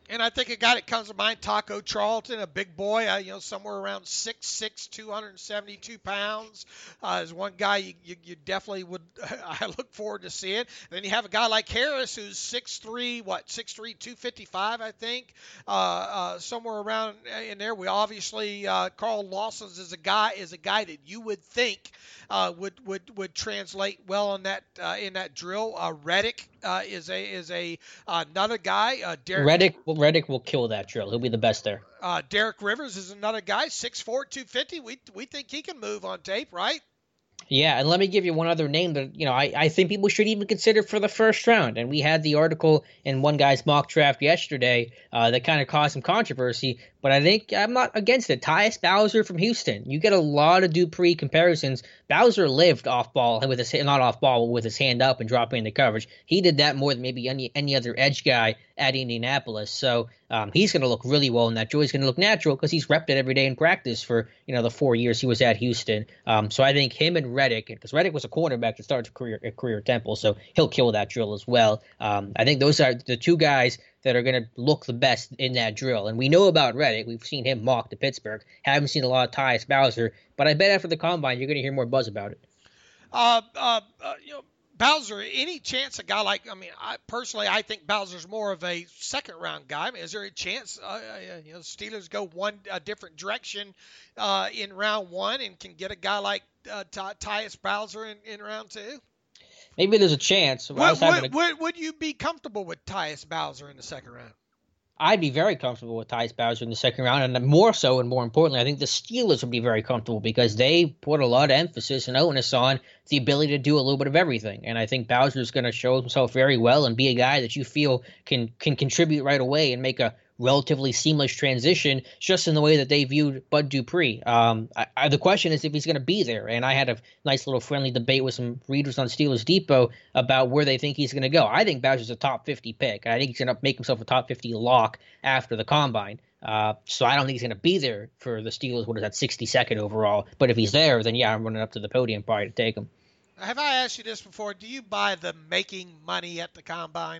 And I think a guy that comes to mind, Taco Charlton, a big boy, uh, you know, somewhere around six six, two hundred seventy-two pounds, uh, is one guy you, you, you definitely would I look forward to seeing. And then you have a guy like Harris, who's six three, what, six three, two fifty-five, I think, uh, uh, somewhere around in there. We obviously, uh, Carl Lawson's is a guy is a guy that you would think uh, would would would translate well in that uh, in that drill. Uh, Reddick uh, is a is a uh, another guy. Uh, Derek Reddick Reddick will kill that drill. He'll be the best there. Uh, Derek Rivers is another guy, six four, two fifty. We we think he can move on tape, right? Yeah, and let me give you one other name that, you know, I, I think people should even consider for the first round. And we had the article in one guy's mock draft yesterday uh, that kind of caused some controversy, but I think I'm not against it. Tyus Bowser from Houston. You get a lot of Dupree comparisons. Bowser lived off ball with his not off ball with his hand up and dropping into coverage. He did that more than maybe any any other edge guy at Indianapolis. So um, he's going to look really well in that drill. He's going to look natural because he's repped it every day in practice for, you know, the four years he was at Houston. Um, so I think him and Reddick, because Reddick was a cornerback to start his career a career at Temple, so he'll kill that drill as well. Um, I think those are the two guys that are going to look the best in that drill. And we know about Reddick. We've seen him mock to Pittsburgh. Haven't seen a lot of Tyus Bowser, but I bet after the Combine you're going to hear more buzz about it. Uh, uh, uh, you know, Bowser, any chance a guy like, I mean, I personally, I think Bowser's more of a second round guy. I mean, is there a chance, uh, you know, Steelers go one a different direction uh, in round one and can get a guy like uh, Ty- Tyus Bowser in, in round two? Maybe there's a chance. Would, would, a... would, would you be comfortable with Tyus Bowser in the second round? I'd be very comfortable with Tyus Bowser in the second round, and more so and more importantly, I think the Steelers would be very comfortable because they put a lot of emphasis and onus on the ability to do a little bit of everything. And I think Bowser is going to show himself very well and be a guy that you feel can can contribute right away and make a relatively seamless transition, just in the way that they viewed Bud Dupree. Um, I, I, the question is if he's going to be there. And I had a nice little friendly debate with some readers on Steelers Depot about where they think he's going to go. I think Bowser's a top fifty pick. I think he's going to make himself a top fifty lock after the Combine. Uh, so I don't think he's going to be there for the Steelers. What is that, sixty-second overall? But if he's there, then yeah, I'm running up to the podium probably to take him. Have I asked you this before? Do you buy the making money at the Combine?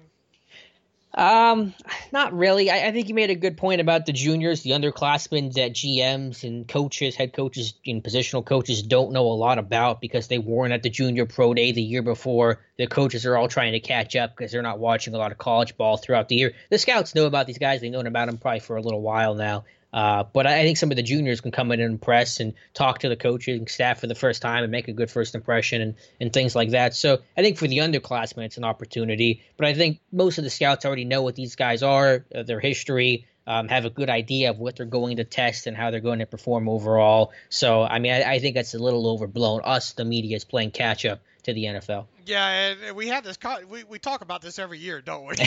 Um, not really. I, I think you made a good point about the juniors, the underclassmen that G Ms and coaches, head coaches, and positional coaches don't know a lot about because they weren't at the junior pro day the year before. The coaches are all trying to catch up because they're not watching a lot of college ball throughout the year. The scouts know about these guys. They've known about them probably for a little while now. Uh, but I think some of the juniors can come in and impress and talk to the coaching staff for the first time and make a good first impression and, and things like that. So I think for the underclassmen, it's an opportunity. But I think most of the scouts already know what these guys are, uh, their history, um, have a good idea of what they're going to test and how they're going to perform overall. So, I mean, I, I think that's a little overblown. Us, the media, is playing catch-up to the N F L. Yeah, and we have this. We, we talk about this every year, don't we?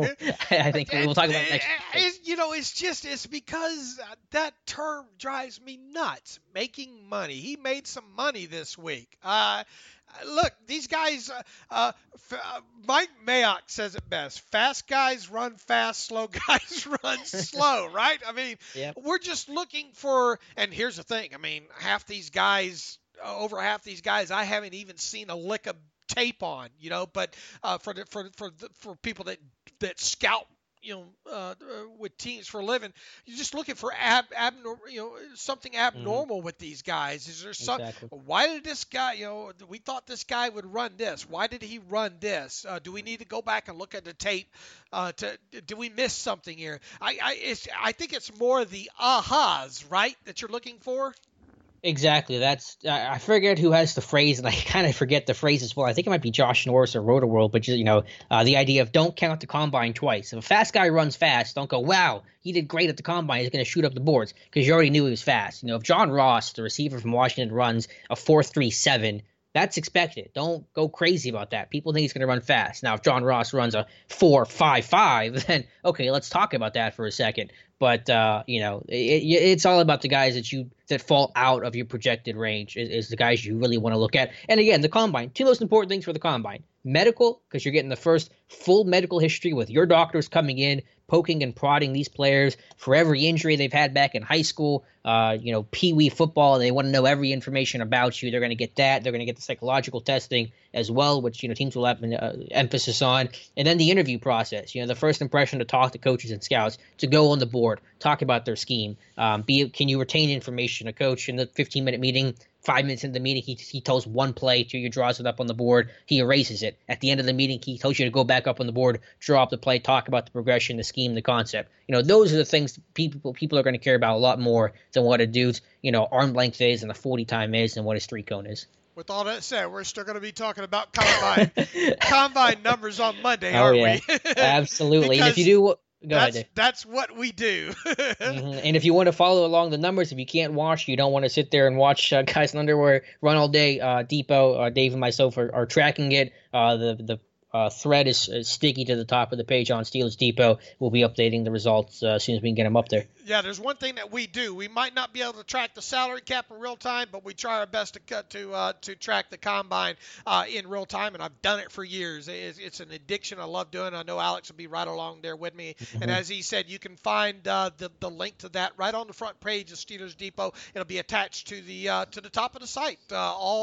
I think we'll talk about it next. It's, you know, it's just it's because that term drives me nuts. Making money. He made some money this week. Uh, look, these guys. Uh, uh, uh, Mike Mayock says it best: fast guys run fast, slow guys run slow. Right? I mean, yep. We're just looking for. And here's the thing. I mean, half these guys. Over half these guys, I haven't even seen a lick of tape on, you know. But uh, for the, for for the, for people that that scout, you know, uh, with teams for a living, you're just looking for ab, abnormal, you know, something abnormal mm-hmm. with these guys. Is there some? Exactly. Why did this guy? You know, we thought this guy would run this. Why did he run this? Uh, do we need to go back and look at the tape? Uh, to do we miss something here? I I it's, I think it's more the ahas, right, that you're looking for. Exactly. That's uh, I forget who has the phrase, and I kind of forget the phrase as well. I think it might be Josh Norris or Roto-World, but you know, uh, the idea of don't count the Combine twice. If a fast guy runs fast, don't go, wow, he did great at the Combine. He's going to shoot up the boards because you already knew he was fast. You know, if John Ross, the receiver from Washington, runs a four three seven, that's expected. Don't go crazy about that. People think he's going to run fast. Now, if John Ross runs a four five five, then okay, let's talk about that for a second. But, uh, you know, it, it's all about the guys that you that fall out of your projected range is, is the guys you really want to look at. And again, the Combine, two most important things for the Combine. Medical, because you're getting the first full medical history with your doctors coming in, poking and prodding these players for every injury they've had back in high school, uh, you know, Pee Wee football. They want to know every information about you. They're going to get that. They're going to get the psychological testing as well, which, you know, teams will have an uh, emphasis on. And then the interview process, you know, the first impression to talk to coaches and scouts, to go on the board, talk about their scheme. Um, be can you retain information? A coach in the fifteen-minute meeting, five minutes into the meeting, he he tells one play to you, draws it up on the board, he erases it. At the end of the meeting, he tells you to go back up on the board, draw up the play, talk about the progression, the scheme, the concept. You know, those are the things people people are going to care about a lot more than what a dude's, you know, arm length is and the forty time is and what his three cone is. With all that said, we're still going to be talking about combine combine numbers on Monday, oh, aren't yeah. we? Absolutely. And if you do, go that's, ahead. That's what we do. mm-hmm. And if you want to follow along the numbers, if you can't watch, you don't want to sit there and watch uh, guys in underwear run all day. Uh, Depot, uh, Dave, and myself are, are tracking it. Uh, the the Uh, thread is, is sticky to the top of the page on Steelers Depot. We'll be updating the results uh, as soon as we can get them up there. Yeah, there's one thing that we do. We might not be able to track the salary cap in real time, but we try our best to cut to uh, to track the combine uh, in real time, and I've done it for years. It's, it's an addiction I love doing. I know Alex will be right along there with me. Mm-hmm. And as he said, you can find uh, the the link to that right on the front page of Steelers Depot. It'll be attached to the uh, to the top of the site uh,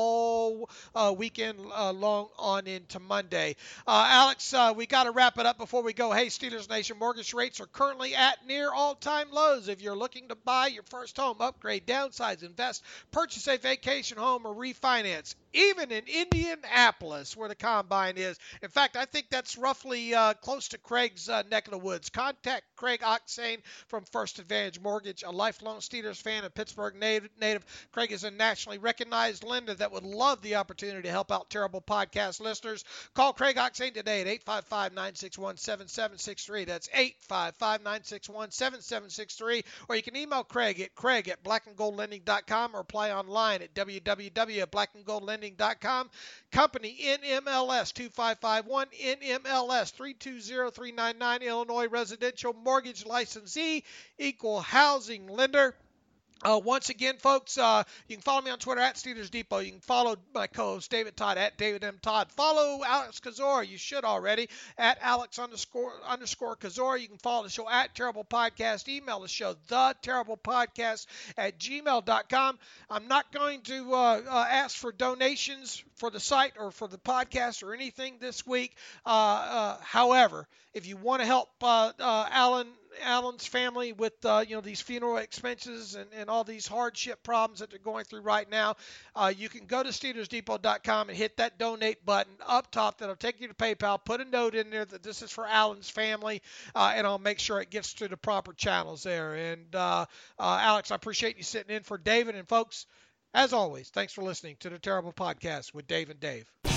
all uh, weekend uh, long on into Monday. Uh, Alex, uh, we got to wrap it up before we go. Hey, Steelers Nation, mortgage rates are currently at near all-time lows. If you're looking to buy your first home, upgrade, downsize, invest, purchase a vacation home, or refinance, even in Indianapolis, where the combine is. In fact, I think that's roughly uh, close to Craig's uh, neck of the woods. Contact Craig Oxane from First Advantage Mortgage, a lifelong Steelers fan and Pittsburgh native. native. Craig is a nationally recognized lender that would love the opportunity to help out Terrible Podcast listeners. Call Craig Oxane today at eight five five, nine six one, seven seven six three. That's eight five five, nine six one, seven seven six three. Or you can email Craig at craig at black and gold lending dot com or apply online at w w w dot black and gold lending dot com. Company N M L S two five five one, N M L S three two zero three nine nine, Illinois residential mortgage licensee, equal housing lender. Uh, once again, folks, uh, you can follow me on Twitter at Steelers Depot. You can follow my co-host David Todd at David M. Todd. Follow Alex Kozora. You should already at Alex underscore underscore Kozora. You can follow the show at Terrible Podcast. Email the show, the Terrible Podcast at gmail dot com. I'm not going to uh, uh, ask for donations for the site or for the podcast or anything this week. Uh, uh, however, if you want to help uh, uh, Alan Allen's family with uh, you know these funeral expenses and, and all these hardship problems that they're going through right now, uh, you can go to Steelers Depot dot com and hit that donate button up top. That'll take you to PayPal. Put a note in there that this is for Allen's family, uh, and I'll make sure it gets to the proper channels there. And uh, uh, Alex, I appreciate you sitting in for David. And folks, as always, thanks for listening to the Terrible Podcast with Dave and Dave.